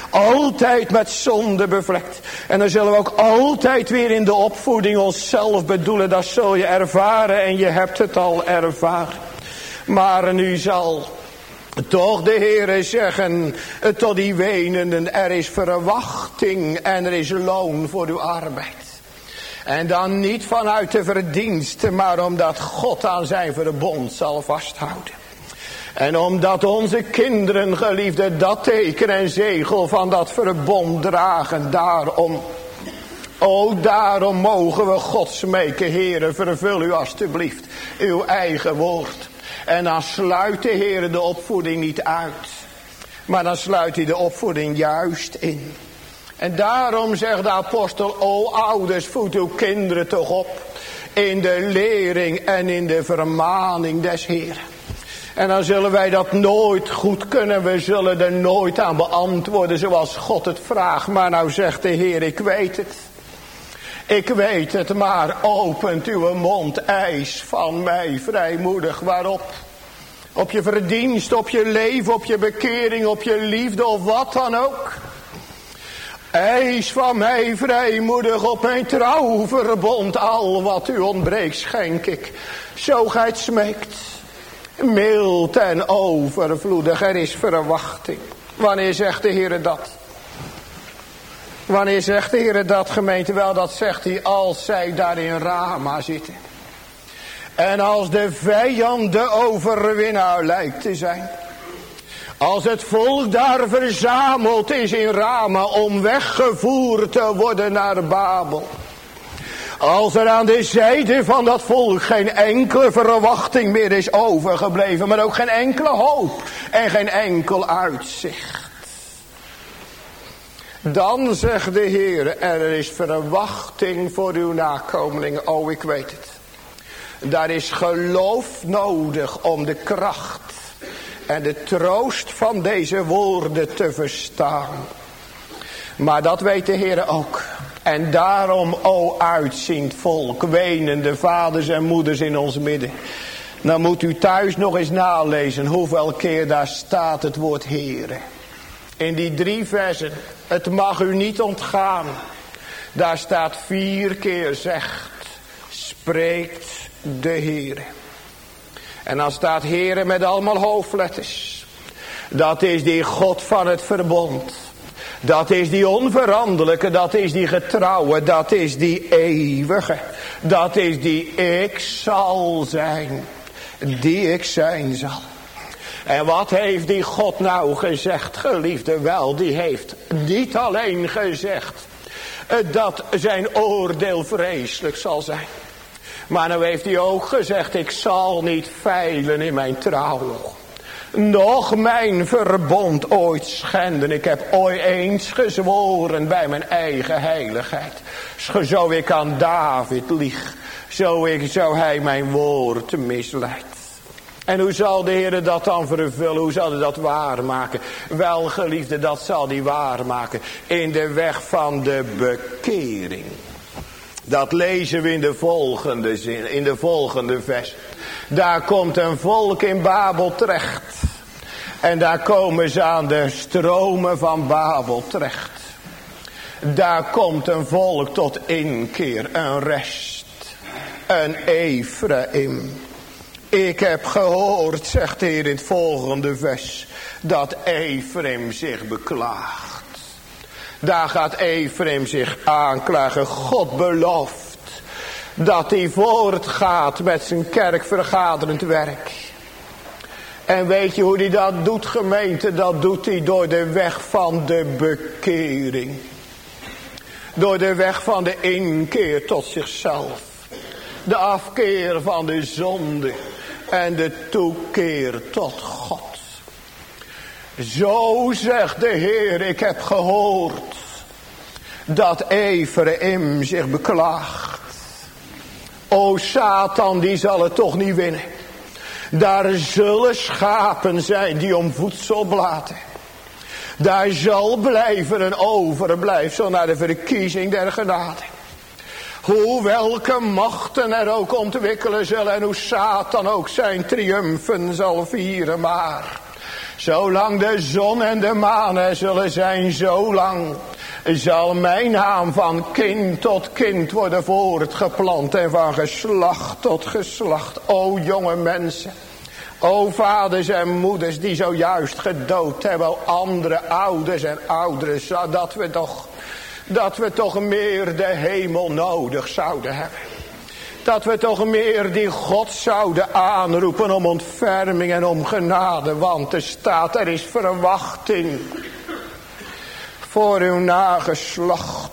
Altijd met zonde bevlekt. En dan zullen we ook altijd weer in de opvoeding onszelf bedoelen. Dat zul je ervaren en je hebt het al ervaren. Maar nu zal toch de Heere zeggen tot die wenenden, er is verwachting en er is loon voor uw arbeid. En dan niet vanuit de verdiensten, maar omdat God aan zijn verbond zal vasthouden. En omdat onze kinderen, geliefden, dat teken en zegel van dat verbond dragen. Daarom, o daarom mogen we God smeken, Heere, vervul u alstublieft uw eigen woord. En dan sluit de Heere de opvoeding niet uit. Maar dan sluit hij de opvoeding juist in. En daarom zegt de apostel, o ouders, voed uw kinderen toch op. In de lering en in de vermaning des Heeren. En dan zullen wij dat nooit goed kunnen. We zullen er nooit aan beantwoorden zoals God het vraagt. Maar nou zegt de Heer, ik weet het. Ik weet het, maar opent uw mond, eis van mij vrijmoedig. Waarop? Op je verdienst, op je leven, op je bekering, op je liefde of wat dan ook. Eis van mij vrijmoedig op mijn trouwverbond. Al wat u ontbreekt schenk ik. Zo gij het smeekt. Mild en overvloedig, er is verwachting. Wanneer zegt de Heer dat? Wanneer zegt de Heer dat, gemeente? Wel, dat zegt hij als zij daar in Rama zitten. En als de vijand de overwinnaar lijkt te zijn. Als het volk daar verzameld is in Rama om weggevoerd te worden naar Babel. Als er aan de zijde van dat volk geen enkele verwachting meer is overgebleven. Maar ook geen enkele hoop en geen enkel uitzicht. Dan zegt de Heer, er is verwachting voor uw nakomelingen. Oh, ik weet het. Daar is geloof nodig om de kracht en de troost van deze woorden te verstaan. Maar dat weet de Heer ook. En daarom, o uitziend volk, wenende vaders en moeders in ons midden. Dan moet u thuis nog eens nalezen hoeveel keer daar staat het woord Heere. In die drie versen, het mag u niet ontgaan. Daar staat vier keer zegt, spreekt de Heere. En dan staat Heere met allemaal hoofdletters. Dat is die God van het verbond. Dat is die onveranderlijke, dat is die getrouwe, dat is die eeuwige. Dat is die ik zal zijn, die ik zijn zal. En wat heeft die God nou gezegd, geliefde? Wel, die heeft niet alleen gezegd dat zijn oordeel vreselijk zal zijn. Maar nou heeft hij ook gezegd, ik zal niet feilen in mijn trouw. Nog mijn verbond ooit schenden. Ik heb ooit eens gezworen bij mijn eigen heiligheid. Zo ik aan David lieg, zo ik zou hij mijn woord misleidt. En hoe zal de Heer dat dan vervullen? Hoe zal hij dat waarmaken? Wel, geliefde, dat zal hij waarmaken in de weg van de bekering. Dat lezen we in de volgende zin, in de volgende vers. Daar komt een volk in Babel terecht. En daar komen ze aan de stromen van Babel terecht. Daar komt een volk tot inkeer, een rest, een Ephraim. Ik heb gehoord, zegt de Heer in het volgende vers, dat Ephraim zich beklaagt. Daar gaat Ephraim zich aanklagen. God belooft dat hij voortgaat met zijn kerkvergaderend werk. En weet je hoe hij dat doet, gemeente? Dat doet hij door de weg van de bekering. Door de weg van de inkeer tot zichzelf. De afkeer van de zonde. En de toekeer tot God. Zo zegt de Heer, ik heb gehoord dat Ephraim zich beklaagt. O Satan, die zal het toch niet winnen. Daar zullen schapen zijn die om voedsel blaten. Daar zal blijven een overblijfsel naar de verkiezing der genade. Hoe welke machten er ook ontwikkelen zullen en hoe Satan ook zijn triumfen zal vieren, maar Zolang de zon en de maan er zullen zijn, zolang zal mijn naam van kind tot kind worden voortgeplant en van geslacht tot geslacht. O jonge mensen, o vaders en moeders die zojuist gedood hebben, o andere ouders en ouderen, zodat we toch, dat we toch meer de hemel nodig zouden hebben. Dat we toch meer die God zouden aanroepen om ontferming en om genade. Want er staat, er is verwachting voor uw nageslacht.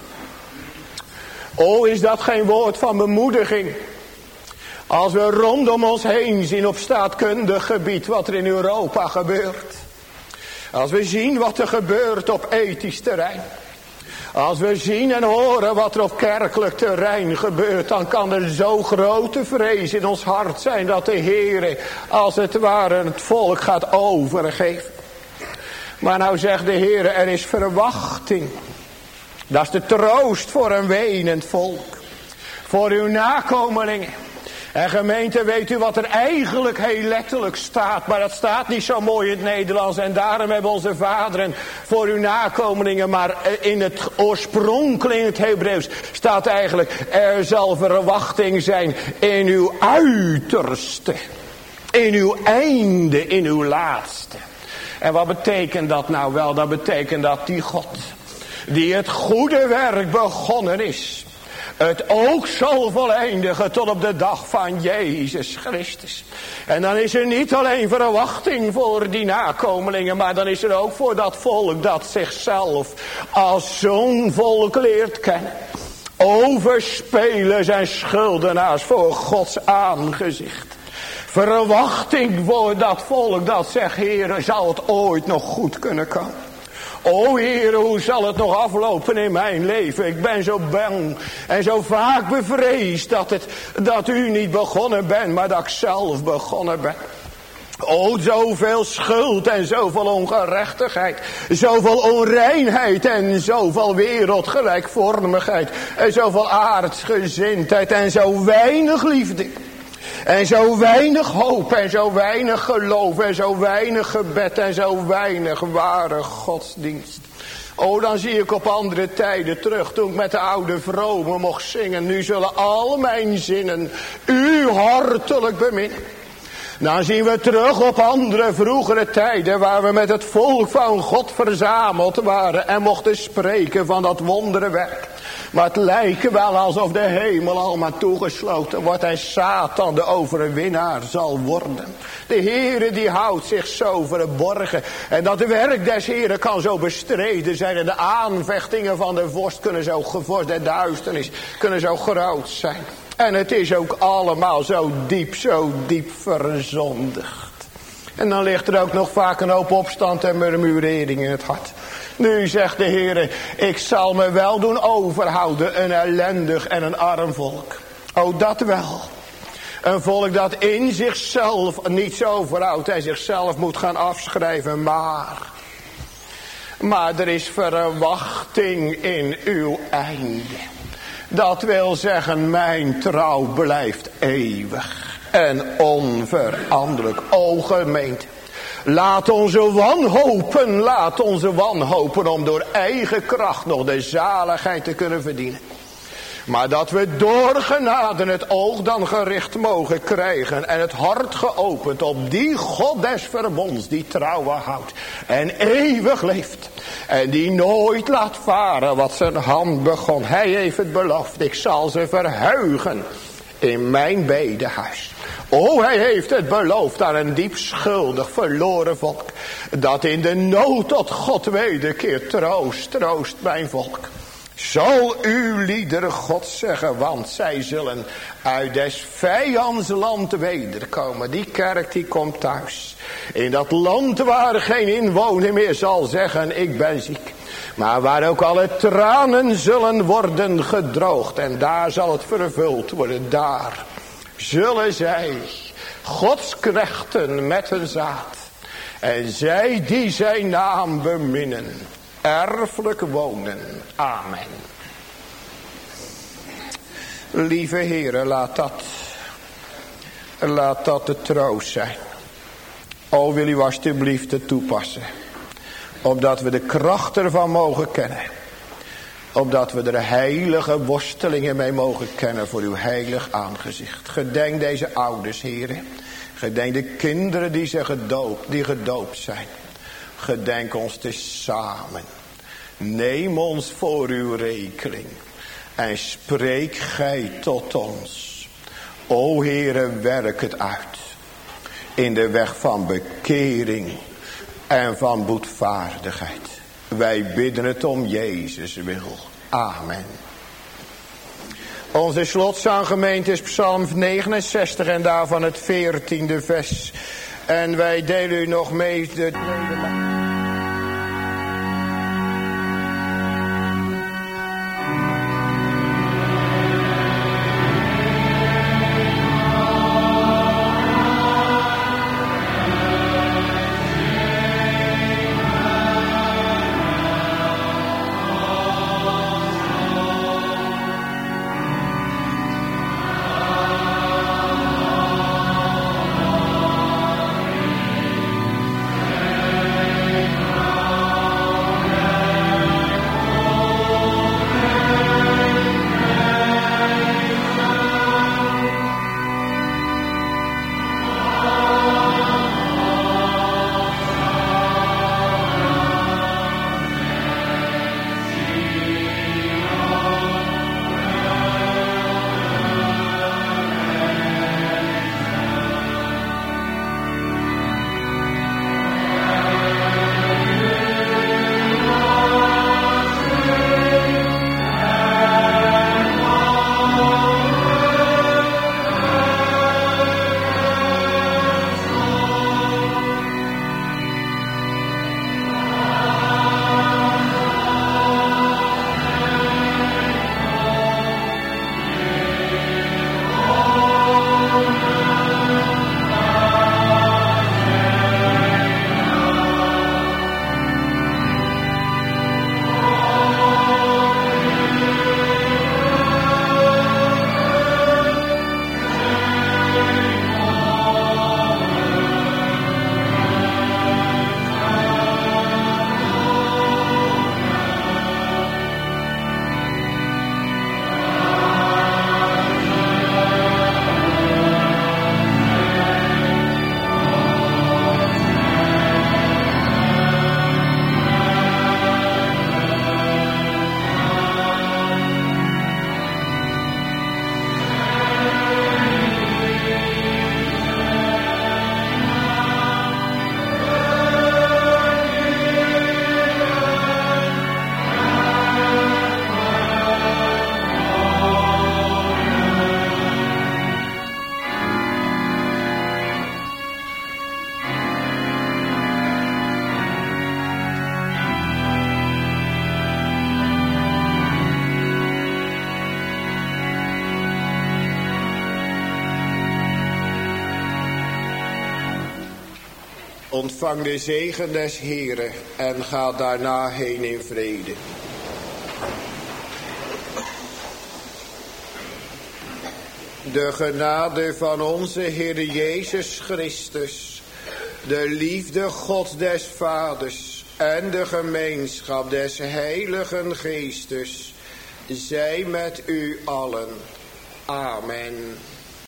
O, is dat geen woord van bemoediging? Als we rondom ons heen zien op staatkundig gebied wat er in Europa gebeurt. Als we zien wat er gebeurt op ethisch terrein. Als we zien en horen wat er op kerkelijk terrein gebeurt, dan kan er zo grote vrees in ons hart zijn dat de Heer als het ware het volk gaat overgeven. Maar nou zegt de Heer, er is verwachting. Dat is de troost voor een wenend volk. Voor uw nakomelingen. En gemeente, weet u wat er eigenlijk heel letterlijk staat. Maar dat staat niet zo mooi in het Nederlands. En daarom hebben onze vaderen voor uw nakomelingen. Maar in het oorspronkelijk in het Hebreeuws staat eigenlijk, er zal verwachting zijn in uw uiterste. In uw einde, in uw laatste. En wat betekent dat nou wel? Dat betekent dat die God, die het goede werk begonnen is, het ook zal voleindigen tot op de dag van Jezus Christus. En dan is er niet alleen verwachting voor die nakomelingen, maar dan is er ook voor dat volk dat zichzelf als zo'n volk leert kennen. Overspelers en schuldenaars voor Gods aangezicht. Verwachting voor dat volk dat zegt, Heer, zal het ooit nog goed kunnen komen? O Heer, hoe zal het nog aflopen in mijn leven? Ik ben zo bang en zo vaak bevreesd dat, het, dat u niet begonnen bent, maar dat ik zelf begonnen ben. O, zoveel schuld en zoveel ongerechtigheid, zoveel onreinheid en zoveel wereldgelijkvormigheid en zoveel aardsgezindheid en zo weinig liefde. En zo weinig hoop en zo weinig geloof en zo weinig gebed en zo weinig ware godsdienst. O, dan zie ik op andere tijden terug, toen ik met de oude vromen mocht zingen. Nu zullen al mijn zinnen u hartelijk beminnen. Dan zien we terug op andere vroegere tijden waar we met het volk van God verzameld waren en mochten spreken van dat wonderenwerk. Maar het lijkt wel alsof de hemel al maar toegesloten wordt en Satan de overwinnaar zal worden. De Heere die houdt zich zo verborgen. En dat de werk des Heeren kan zo bestreden zijn. En de aanvechtingen van de vorst kunnen zo gevorst. De duisternis kunnen zo groot zijn. En het is ook allemaal zo diep, zo diep verzondigd. En dan ligt er ook nog vaak een hoop opstand en murmurering in het hart. Nu zegt de Heer, ik zal me wel doen overhouden, een ellendig en een arm volk. O, dat wel. Een volk dat in zichzelf niets overhoudt en zichzelf moet gaan afschrijven, maar... Maar er is verwachting in uw einde. Dat wil zeggen, mijn trouw blijft eeuwig en onveranderlijk. O gemeente. Laat onze wanhopen, laat onze wanhopen om door eigen kracht nog de zaligheid te kunnen verdienen. Maar dat we door genade het oog dan gericht mogen krijgen en het hart geopend op die God des verbonds die trouwen houdt en eeuwig leeft. En die nooit laat varen wat zijn hand begon. Hij heeft het beloofd, ik zal ze verheugen in mijn bedehuis. O, hij heeft het beloofd aan een diep schuldig verloren volk. Dat in de nood tot God wederkeert. Troost, troost mijn volk. Zal uw liederen God zeggen, want zij zullen uit des vijands land wederkomen. Die kerk die komt thuis. In dat land waar geen inwoner meer zal zeggen, ik ben ziek. Maar waar ook alle tranen zullen worden gedroogd. En daar zal het vervuld worden, daar zullen zij, Gods knechten met hun zaad, en zij die zijn naam beminnen, erfelijk wonen. Amen. Lieve Heere, laat dat, laat dat de troost zijn. O, wil u alstublieft het toepassen. Opdat we de kracht ervan mogen kennen. Opdat we er heilige worstelingen mee mogen kennen voor uw heilig aangezicht. Gedenk deze ouders, heren. Gedenk de kinderen die, ze gedoopt, die gedoopt zijn. Gedenk ons te samen. Neem ons voor uw rekening. En spreek gij tot ons. O Heere, werk het uit. In de weg van bekering en van boetvaardigheid. Wij bidden het om Jezus wil. Amen. Onze slotzanggemeente is Psalm negenenzestig en daarvan het veertiende vers. En wij delen u nog mee de tweede. Ontvang de zegen des Heren en ga daarna heen in vrede. De genade van onze Heer Jezus Christus, de liefde God des Vaders en de gemeenschap des Heiligen Geestes, zij met u allen. Amen.